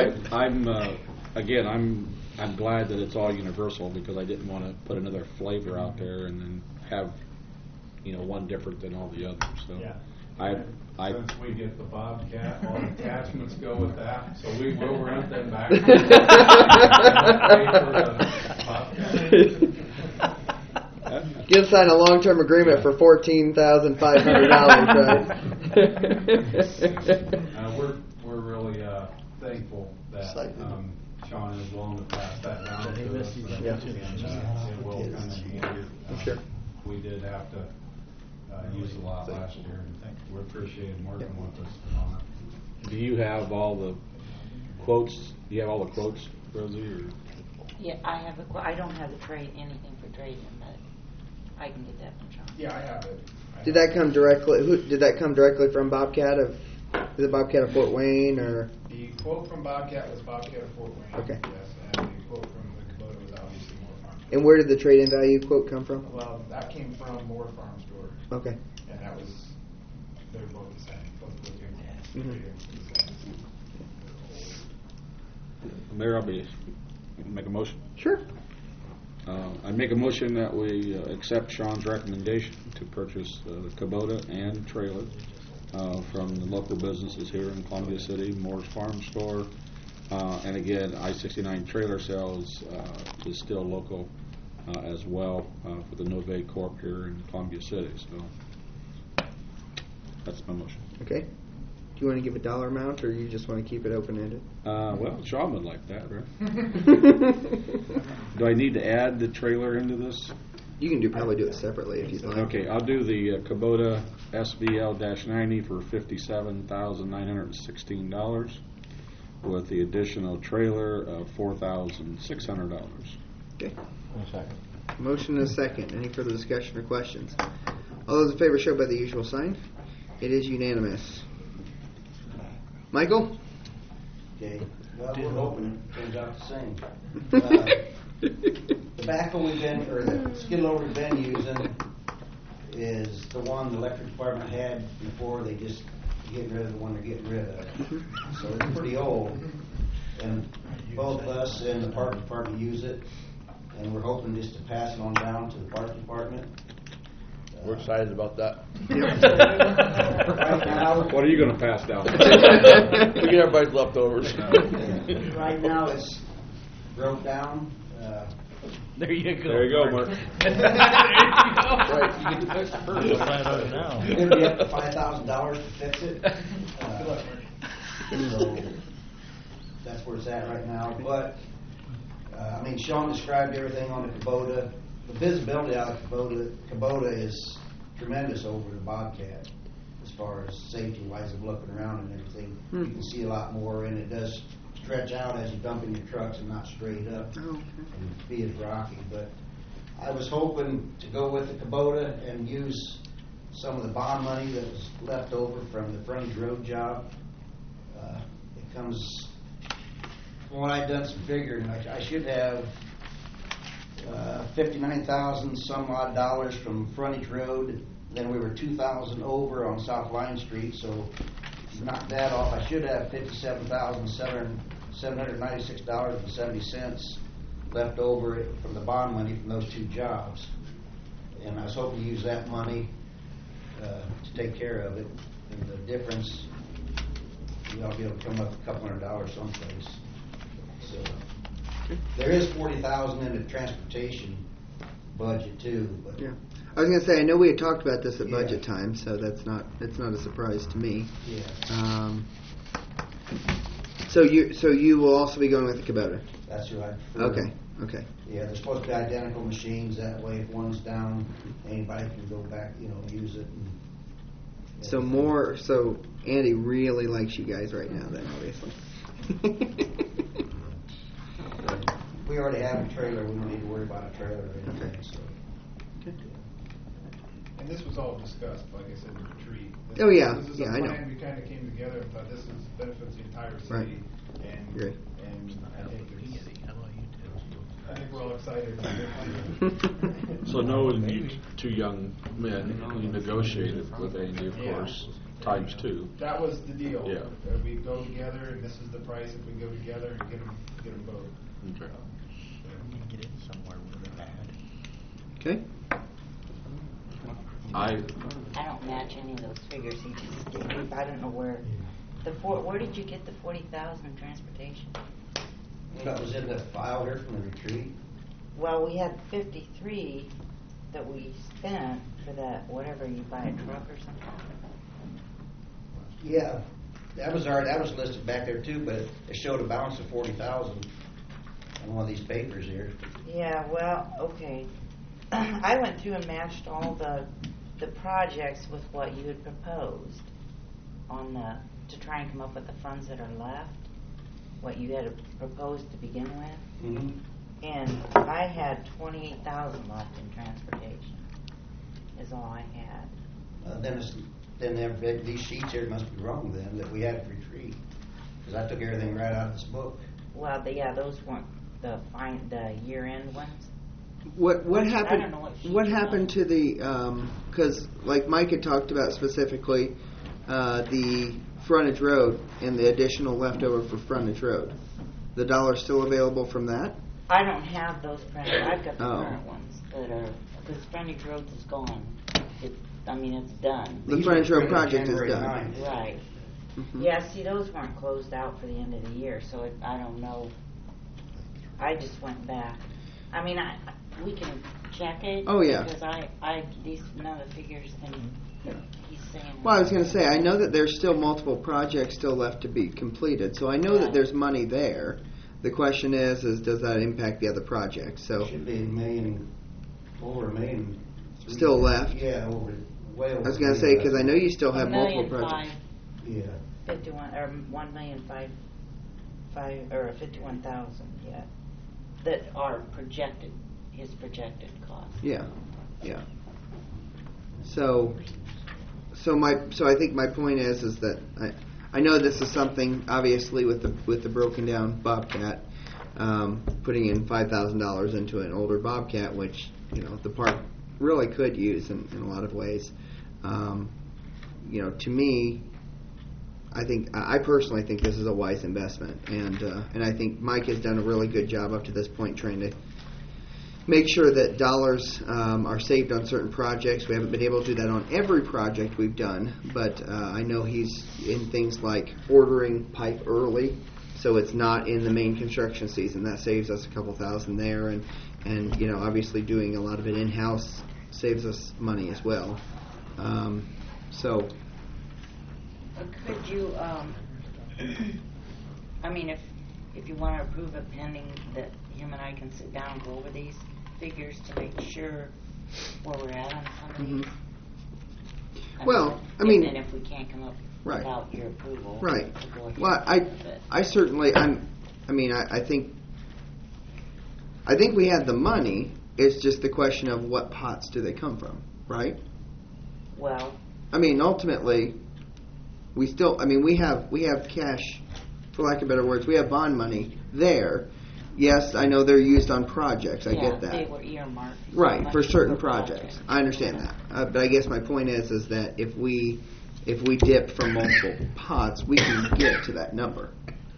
[SPEAKER 3] I'm glad that it's all universal because I didn't want to put another flavor out there and then have, one different than all the others. So
[SPEAKER 7] Yeah.
[SPEAKER 3] Since
[SPEAKER 7] we get the Bobcat, all the attachments go with that, so we will rent them back.
[SPEAKER 1] You'll sign a long-term agreement for $14,500,
[SPEAKER 7] We're really thankful that Sean is willing to pass that down to us. And it will come in handy.
[SPEAKER 1] Sure.
[SPEAKER 7] We did have to use a lot last year, and we appreciate him working with us on it.
[SPEAKER 3] Do you have all the quotes? Do you have all the quotes, Rosie? Or?
[SPEAKER 2] Yeah, I don't have anything for trading, but I can get that from Sean.
[SPEAKER 14] Yeah, I have it.
[SPEAKER 1] Did that come directly? Did that come directly from Bobcat is it Bobcat of Fort Wayne or?
[SPEAKER 14] The quote from Bobcat was Bobcat of Fort Wayne.
[SPEAKER 1] Okay.
[SPEAKER 14] Yes, and the quote from the Kubota was obviously Moore Farm.
[SPEAKER 1] And where did the trade-in value quote come from?
[SPEAKER 14] Well, that came from Moore Farm Store.
[SPEAKER 1] Okay.
[SPEAKER 14] And that was, they're both the same. Both of those
[SPEAKER 3] Mayor, I'll make a motion.
[SPEAKER 1] Sure.
[SPEAKER 3] I make a motion that we accept Sean's recommendation to purchase the Kubota and trailer from the local businesses here in Columbia City, Moore's Farm Store, and again, I-69 Trailer Sales is still local as well for the Nove Corp here in Columbia City. So that's my motion.
[SPEAKER 1] Okay. Do you want to give a dollar amount, or you just want to keep it open-ended?
[SPEAKER 3] Well, Sean would like that, right? Do I need to add the trailer into this?
[SPEAKER 1] You can probably do it separately if you'd like.
[SPEAKER 3] Okay, I'll do the Kubota SVL-90 for $57,916 with the additional trailer of $4,600.
[SPEAKER 1] Okay.
[SPEAKER 4] One second.
[SPEAKER 1] Motion and a second. Any further discussion or questions? All those in favor show by the usual sign. It is unanimous. Michael?
[SPEAKER 12] Okay, well, we're hoping it turns out the same. The backhoe the skid loader we've been using is the one the electric department had before. They just get rid of the one they're getting rid of. So it's pretty old. And both us and the park department use it. And we're hoping just to pass it on down to the park department.
[SPEAKER 15] We're excited about that.
[SPEAKER 12] Right now,
[SPEAKER 3] what are you going to pass down?
[SPEAKER 15] We get everybody's leftovers.
[SPEAKER 12] Right now it's broke down.
[SPEAKER 15] There you go.
[SPEAKER 3] There you go, Mark.
[SPEAKER 15] Right, you get the fix it first.
[SPEAKER 11] Find out now.
[SPEAKER 12] It's going to be up to $5,000 to fix it. So that's where it's at right now. But Sean described everything on the Kubota. The visibility out of Kubota is tremendous over the Bobcat as far as safety-wise of looking around and everything. You can see a lot more, and it does stretch out as you dump in your trucks and not straight up and be as rocky. But I was hoping to go with the Kubota and use some of the bond money that was left over from the frontage road job. It comes from what I've done some figuring. I should have $59,000 some odd dollars from frontage road. Then we were $2,000 over on South Line Street. So if you knock that off, I should have $57,796.70 left over from the bond money from those two jobs. And I was hoping to use that money to take care of it. And the difference, I'll be able to come up a couple $100 someplace. So there is $40,000 in the transportation budget too. But
[SPEAKER 1] yeah, I was going to say I know we had talked about this at budget time, so it's not a surprise to me.
[SPEAKER 12] Yeah.
[SPEAKER 1] So you will also be going with the Kubota.
[SPEAKER 12] That's right.
[SPEAKER 1] Okay.
[SPEAKER 12] Yeah, they're supposed to be identical machines. That way, if one's down, anybody can go back, use it.
[SPEAKER 1] So Andy really likes you guys right now, then obviously.
[SPEAKER 12] We already have a trailer. We don't need to worry about a trailer or anything.
[SPEAKER 1] Okay.
[SPEAKER 12] So.
[SPEAKER 14] And this was all discussed, like I said, the retreat.
[SPEAKER 1] Oh, yeah.
[SPEAKER 14] This is
[SPEAKER 1] Yeah,
[SPEAKER 14] a
[SPEAKER 1] I know.
[SPEAKER 14] plan. We kind of came together and thought this benefits the entire city.
[SPEAKER 1] Right.
[SPEAKER 14] And
[SPEAKER 1] Great.
[SPEAKER 14] I think real excited.
[SPEAKER 3] So knowing you two young men, you negotiated with Andy, of
[SPEAKER 14] Yeah.
[SPEAKER 3] course, times two.
[SPEAKER 14] That was the deal.
[SPEAKER 3] Yeah.
[SPEAKER 14] We go together, and this is the price if we go together and get them both.
[SPEAKER 3] Okay.
[SPEAKER 9] Get it somewhere really bad.
[SPEAKER 1] Okay.
[SPEAKER 2] I don't match any of those figures he just gave. I don't know where where did you get the 40,000 in transportation?
[SPEAKER 12] That was in the file here from the retreat.
[SPEAKER 2] Well, we had 53 that we spent for that, whatever, you buy a truck or something.
[SPEAKER 12] Yeah, that was listed back there too, but it showed a balance of 40,000 on one of these papers here.
[SPEAKER 2] Yeah, well, okay. I went through and matched all the projects with what you had proposed on to try and come up with the funds that are left, what you had proposed to begin with.
[SPEAKER 12] Mm-hmm.
[SPEAKER 2] And I had 28,000 left in transportation, is all I had.
[SPEAKER 12] Then these sheets here must be wrong then, that we had at retreat, because I took everything right out of this book.
[SPEAKER 2] Well, those weren't the year-end ones.
[SPEAKER 1] What
[SPEAKER 2] I
[SPEAKER 1] happened?
[SPEAKER 2] don't know what sheet
[SPEAKER 1] What
[SPEAKER 2] you're
[SPEAKER 1] happened to the? Because like Mike had talked about specifically, the frontage road and the additional leftover for frontage road. The dollar's still available from that?
[SPEAKER 2] I don't have those printed. I've got the
[SPEAKER 1] Oh.
[SPEAKER 2] current ones that are, because Frontage Roads is gone. It's done.
[SPEAKER 1] The frontage road project is done.
[SPEAKER 2] Right.
[SPEAKER 1] Mhm.
[SPEAKER 2] Yeah, see, those weren't closed out for the end of the year, so I don't know. I just went back. I mean, we can check it.
[SPEAKER 1] Oh, yeah.
[SPEAKER 2] Because none of the figures that he's saying.
[SPEAKER 1] Well, I was going to say, I know that there's still multiple projects still left to be completed, so I know that there's money there. The question is does that impact the other projects? So
[SPEAKER 12] Should be over a million.
[SPEAKER 1] Still left?
[SPEAKER 12] Yeah, way over.
[SPEAKER 1] I was going to say, because I know you still have multiple projects.
[SPEAKER 12] Yeah.
[SPEAKER 2] 51 or 1,005,000 or 51,000 yet that are projected. His projected cost.
[SPEAKER 1] Yeah, yeah. So I think my point is that I know this is something obviously with the broken down Bobcat, putting in $5,000 into an older Bobcat, which the park really could use in a lot of ways. To me, I personally think this is a wise investment, and I think Mike has done a really good job up to this point trying to make sure that dollars are saved on certain projects. We haven't been able to do that on every project we've done, but I know he's in things like ordering pipe early, so it's not in the main construction season. That saves us a couple thousand there, and obviously doing a lot of it in-house saves us money as well. So.
[SPEAKER 2] Could you, I mean, if you want to approve it pending that him and I can sit down and go over these figures to make sure where we're at on some of these. And if we can't come up without your approval.
[SPEAKER 1] Right.
[SPEAKER 2] we'll go ahead
[SPEAKER 1] Well,
[SPEAKER 2] with it.
[SPEAKER 1] I certainly, I think we had the money. It's just the question of what pots do they come from, right?
[SPEAKER 2] Well.
[SPEAKER 1] Ultimately, we still, we have cash, for lack of better words, we have bond money there. Yes, I know they're used on projects. I get that.
[SPEAKER 2] They were earmarked.
[SPEAKER 1] Right, for certain projects. I understand that. But I guess my point is that if we dip from multiple pots, we can get to that number.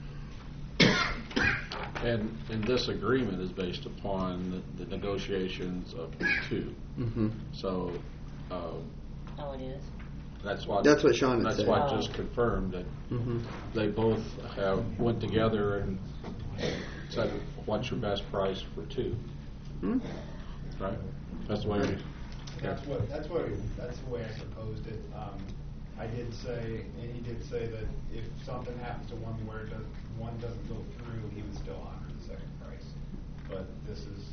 [SPEAKER 3] And this agreement is based upon the negotiations of two.
[SPEAKER 1] Mm-hmm.
[SPEAKER 3] So.
[SPEAKER 2] It is.
[SPEAKER 3] That's what
[SPEAKER 1] Sean had said.
[SPEAKER 3] That's why I just confirmed that they both went together and said, "What's your best price for two?"
[SPEAKER 1] Hmm?
[SPEAKER 3] Right. That's the way.
[SPEAKER 14] That's the way I proposed it. I did say, and he did say that if something happens to one where one doesn't go through, he would still honor the second price. But this is,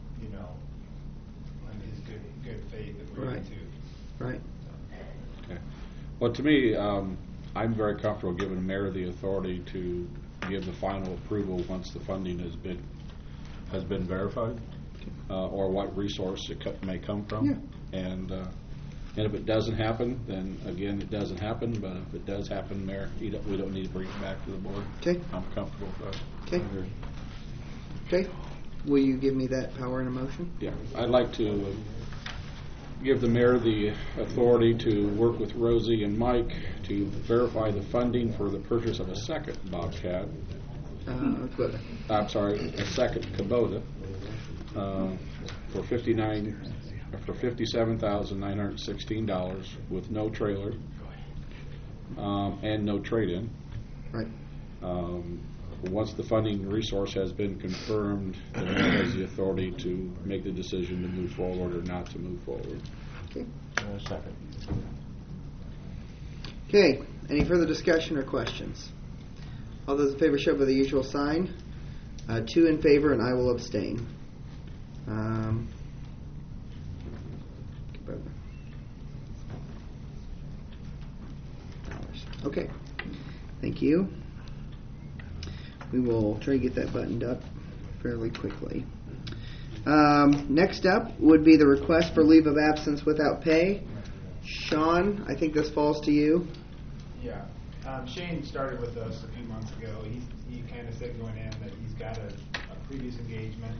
[SPEAKER 14] in his good faith that we're going to.
[SPEAKER 1] Right.
[SPEAKER 3] Okay. Well, to me, I'm very comfortable giving the mayor the authority to give the final approval once the funding has been verified, or what resource it may come from.
[SPEAKER 1] Yeah.
[SPEAKER 3] And if it doesn't happen, then again, it doesn't happen. But if it does happen, Mayor, we don't need to bring it back to the board.
[SPEAKER 1] Okay.
[SPEAKER 3] I'm comfortable with that.
[SPEAKER 1] Okay. Okay. Will you give me that power in a motion?
[SPEAKER 3] Yeah, I'd like to give the mayor the authority to work with Rosie and Mike to verify the funding for the purchase of a second Bobcat.
[SPEAKER 1] Kubota.
[SPEAKER 3] I'm sorry, a second Kubota for $57,916 with no trailer and no trade-in.
[SPEAKER 1] Right.
[SPEAKER 3] Once the funding resource has been confirmed, the mayor has the authority to make the decision to move forward or not to move forward.
[SPEAKER 1] Okay.
[SPEAKER 4] Second.
[SPEAKER 1] Okay. Any further discussion or questions? All those in favor show by the usual sign. 2 in favor, and I will abstain. Okay. Thank you. We will try to get that buttoned up fairly quickly. Next up would be the request for leave of absence without pay. Sean, I think this falls to you.
[SPEAKER 14] Yeah. Shane started with us a few months ago. He kind of said going in that he's got a previous engagement.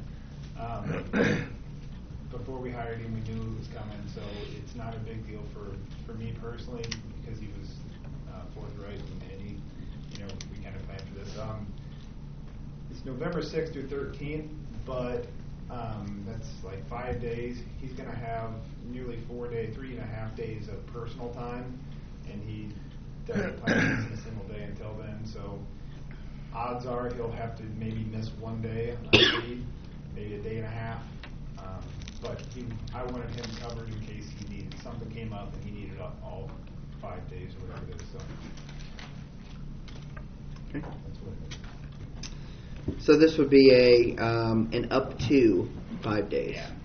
[SPEAKER 14] Before we hired him, we knew it was coming, so it's not a big deal for me personally because he was forthright and he, we kind of planned for this. It's November 6th through 13th, but that's like 5 days. He's going to have nearly 3.5 days of personal time, and he doesn't plan to miss a single day until then. So odds are he'll have to maybe miss 1 day, maybe a day and a half. But I wanted him covered in case something came up and he needed all 5 days or whatever it is. So.
[SPEAKER 1] Okay. So this would be an up to 5 days.
[SPEAKER 14] Yeah.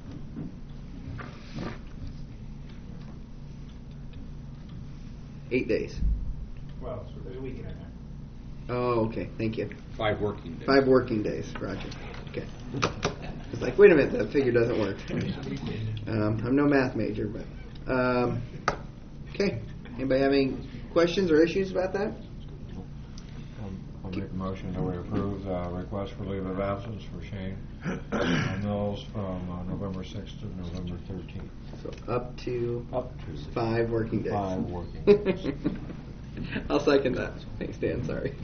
[SPEAKER 1] 8 days.
[SPEAKER 14] Well, so there's a week in there.
[SPEAKER 1] Oh, okay. Thank you.
[SPEAKER 3] 5 working days.
[SPEAKER 1] 5 working days. Roger. Okay. It's like, wait a minute, that figure doesn't work. I'm no math major, but okay. Anybody have any questions or issues about that?
[SPEAKER 4] I'll make a motion that we approve the request for leave of absence for Shane Mills from November 6th to November 13th.
[SPEAKER 1] So up to
[SPEAKER 4] 5
[SPEAKER 1] working days.
[SPEAKER 4] 5 working days.
[SPEAKER 1] I'll second that. Thanks, Dan. Sorry.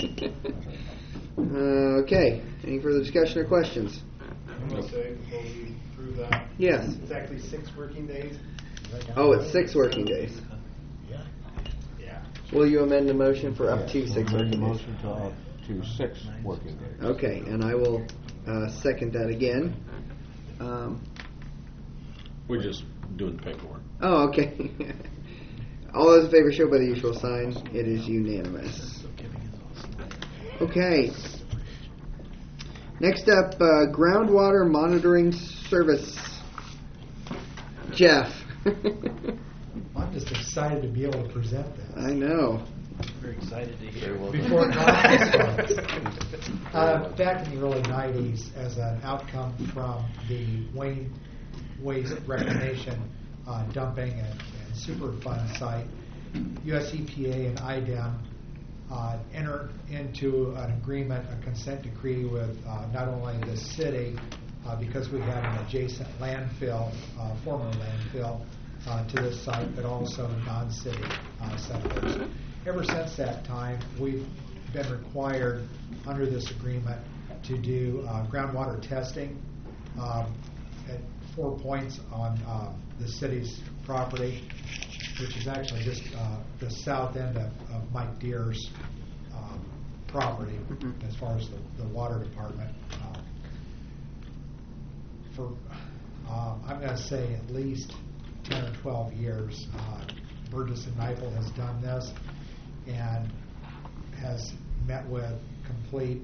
[SPEAKER 1] Okay. Any further discussion or questions?
[SPEAKER 14] I'm going to say before we approve that.
[SPEAKER 1] Yes.
[SPEAKER 14] It's actually 6 working days.
[SPEAKER 1] Oh, it's 6 working days.
[SPEAKER 14] Yeah.
[SPEAKER 1] Will you amend the motion for up to 6
[SPEAKER 4] Amend
[SPEAKER 1] working
[SPEAKER 4] the
[SPEAKER 1] days?
[SPEAKER 4] motion to up to 6 working days.
[SPEAKER 1] Okay, and I will second that again.
[SPEAKER 3] We're just doing the paperwork.
[SPEAKER 1] Oh, okay. All those in favor show by the usual sign. It is unanimous. Okay. Next up, groundwater monitoring service. Jeff.
[SPEAKER 5] I'm just excited to be able to present this.
[SPEAKER 1] I know.
[SPEAKER 15] Very excited to hear.
[SPEAKER 5] Before Congress starts. Back in the early 90s, as an outcome from the Wayne Waste Reclamation dumping and Superfund site, US EPA and IDEM entered into an agreement, a consent decree with not only the city, because we had an adjacent landfill, former landfill, to this site, but also non-city settlers. Ever since that time, we've been required under this agreement to do groundwater testing at 4 points on the city's property, which is actually just the south end of Mike Deere's property, as far as the water department. I'm going to say at least 10 or 12 years, Burgess and Neipel has done this and has met with complete,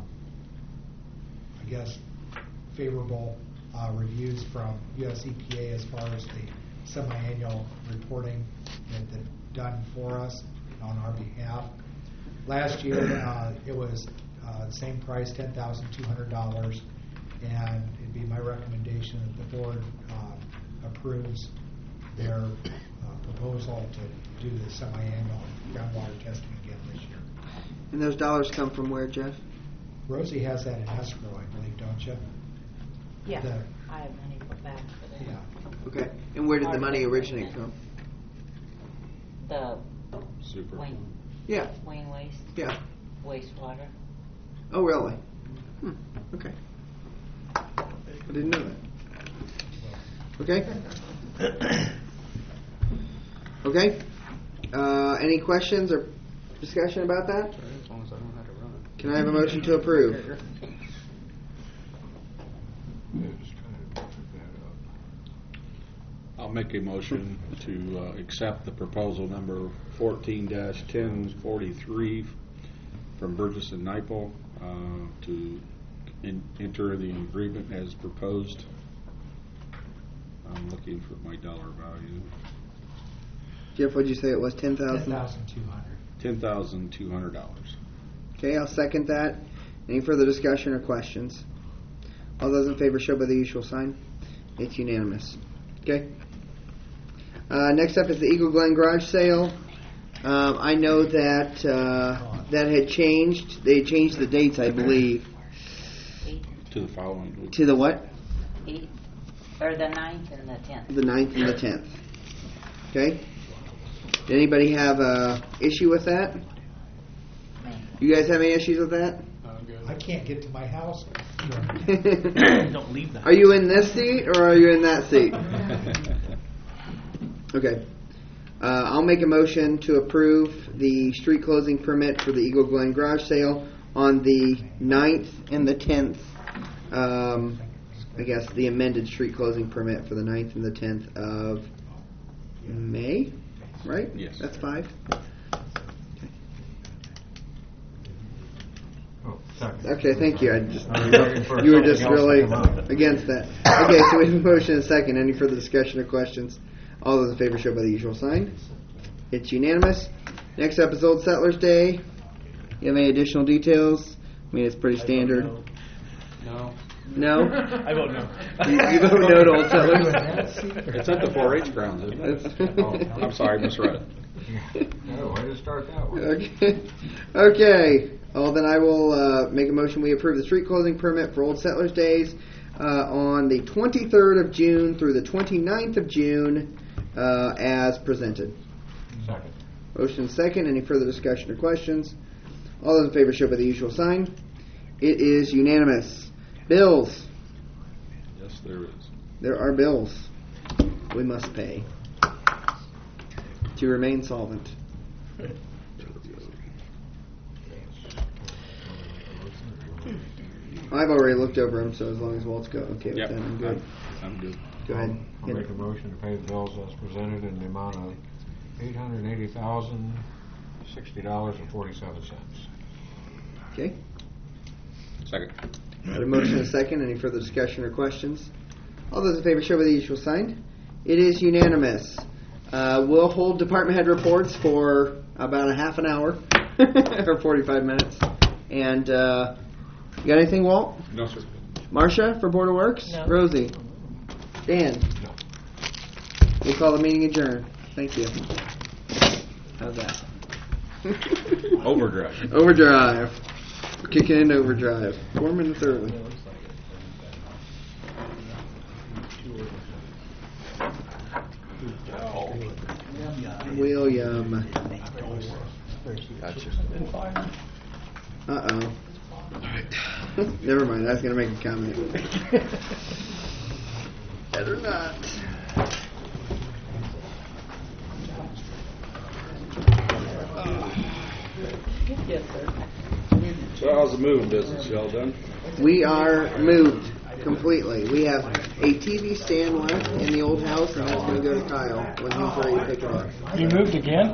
[SPEAKER 5] favorable reviews from US EPA as far as the semi-annual reporting that they've done for us on our behalf. Last year, it was the same price, $10,200, and it'd be my recommendation that the board approves their proposal to do the semi-annual groundwater testing again this year.
[SPEAKER 1] And those dollars come from where, Jeff?
[SPEAKER 5] Rosie has that in escrow, I believe, don't you?
[SPEAKER 2] Yeah,
[SPEAKER 5] the-
[SPEAKER 2] I have money put back for that.
[SPEAKER 5] Yeah.
[SPEAKER 1] Okay. And where did the money originate from?
[SPEAKER 2] The
[SPEAKER 3] Super.
[SPEAKER 2] Wayne
[SPEAKER 1] Yeah.
[SPEAKER 2] waste,
[SPEAKER 1] Yeah.
[SPEAKER 2] wastewater.
[SPEAKER 1] Oh, really? Okay. I didn't know that. Okay. Okay. Any questions or discussion about that?
[SPEAKER 3] As long as I don't have to run it.
[SPEAKER 1] Can I have a motion to approve?
[SPEAKER 3] I'll make a motion to accept the proposal number 14-1043 from Burgess and Nyepel to enter the agreement as proposed. I'm looking for my dollar value.
[SPEAKER 1] Jeff, what'd you say it was? 10,000?
[SPEAKER 5] $10,200.
[SPEAKER 3] $10,200.
[SPEAKER 1] Okay, I'll second that. Any further discussion or questions? All those in favor show by the usual sign. It's unanimous. Okay. Next up is the Eagle Glen garage sale. I know that that had changed. They changed the dates, I believe.
[SPEAKER 3] To the following week.
[SPEAKER 1] To the what?
[SPEAKER 2] 8th, or the 9th and the 10th.
[SPEAKER 1] The 9th and the 10th. Okay. Did anybody have a issue with that? You guys have any issues with that?
[SPEAKER 5] I can't get to my house.
[SPEAKER 1] Don't leave that. Are you in this seat or are you in that seat? Okay. I'll make a motion to approve the street closing permit for the Eagle Glen garage sale on the 9th and the 10th. I guess the amended street closing permit for the 9th and the 10th of May, right?
[SPEAKER 3] Yes.
[SPEAKER 1] That's 5. Okay, thank you. You were just really against that. Okay, so we have a motion and a second. Any further discussion or questions? All those in favor show by the usual sign. It's unanimous. Next up is Old Settlers Day. You have any additional details? I mean, it's pretty standard.
[SPEAKER 15] No.
[SPEAKER 1] No?
[SPEAKER 15] I vote no.
[SPEAKER 1] You vote no to Old Settlers?
[SPEAKER 3] It's at the 4-H grounds, isn't it? Oh, I'm sorry, misread.
[SPEAKER 4] No, way to start that one.
[SPEAKER 1] Okay. Okay. Well, then I will make a motion. We approve the street closing permit for Old Settlers Days on the 23rd of June through the 29th of June as presented.
[SPEAKER 4] Second.
[SPEAKER 1] Motion second. Any further discussion or questions? All those in favor show by the usual sign. It is unanimous. Bills.
[SPEAKER 3] Yes, there is.
[SPEAKER 1] There are bills we must pay to remain solvent. I've already looked over them, so as long as Walt's okay with
[SPEAKER 3] Yep.
[SPEAKER 1] that, I'm good.
[SPEAKER 3] I'm good.
[SPEAKER 1] Go ahead.
[SPEAKER 4] I'll make a motion to pay the bills as presented in the amount of $880,060.47.
[SPEAKER 1] Okay.
[SPEAKER 3] Second.
[SPEAKER 1] Got a motion and a second. Any further discussion or questions? All those in favor show by the usual sign. It is unanimous. We'll hold department head reports for about a half an hour or 45 minutes. And you got anything, Walt?
[SPEAKER 3] No, sir.
[SPEAKER 1] Marcia for Board of Works?
[SPEAKER 10] No.
[SPEAKER 1] Rosie? Dan?
[SPEAKER 4] No.
[SPEAKER 1] We'll call the meeting adjourned. Thank you. How's that?
[SPEAKER 3] Overdrive.
[SPEAKER 1] Overdrive. We're kicking into overdrive. 4 minutes early. William.
[SPEAKER 3] Gotcha.
[SPEAKER 1] Uh-oh. Never mind. I was going to make a comment. Better not.
[SPEAKER 10] Yes, sir.
[SPEAKER 3] So how's the moving business, y'all done?
[SPEAKER 1] We are moved completely. We have a TV stand left in the old house, and that's going to go to Kyle when he's ready to pick it up.
[SPEAKER 9] You moved again?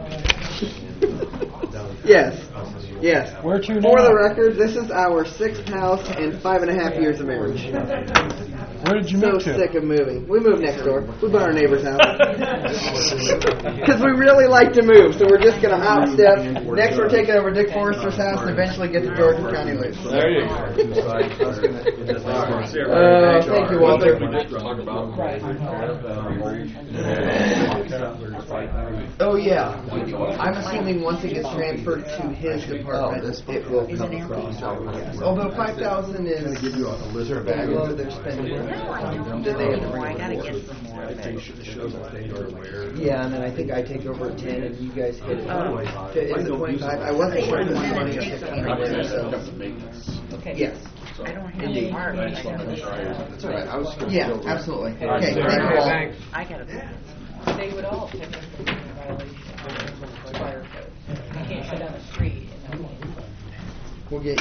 [SPEAKER 1] Yes. Yes.
[SPEAKER 9] Where to now?
[SPEAKER 1] For the record, this is our 6th house and 5.5 years of marriage.
[SPEAKER 9] Where did you
[SPEAKER 1] So
[SPEAKER 9] move to?
[SPEAKER 1] sick of moving. We moved next door. We bought our neighbor's house. Because we really like to move, so we're just going to hop step. Next, we're taking over Dick Forrester's house and eventually get to Georgia County Loop.
[SPEAKER 3] There you go.
[SPEAKER 1] Thank you, Walter. Oh, yeah. I'm assuming once it gets transferred to his department, it will come across. Yes. Although 5,000 is below their spending. That they have to bring forward. Yeah, and then I think I take over at 10 and you guys hit it. Is it 25? I wasn't sure if it was 20 or 15 over there, so.
[SPEAKER 10] Okay.
[SPEAKER 1] Yes.
[SPEAKER 2] I don't have
[SPEAKER 1] Indeed.
[SPEAKER 2] a mark.
[SPEAKER 1] That's all right. I was. Yeah, absolutely. Okay,
[SPEAKER 4] All right,
[SPEAKER 1] thank you all.
[SPEAKER 4] thanks.
[SPEAKER 2] I gotta go.
[SPEAKER 10] They would all technically be in violation of the fire code. You can't shut down a street and not.
[SPEAKER 1] We'll get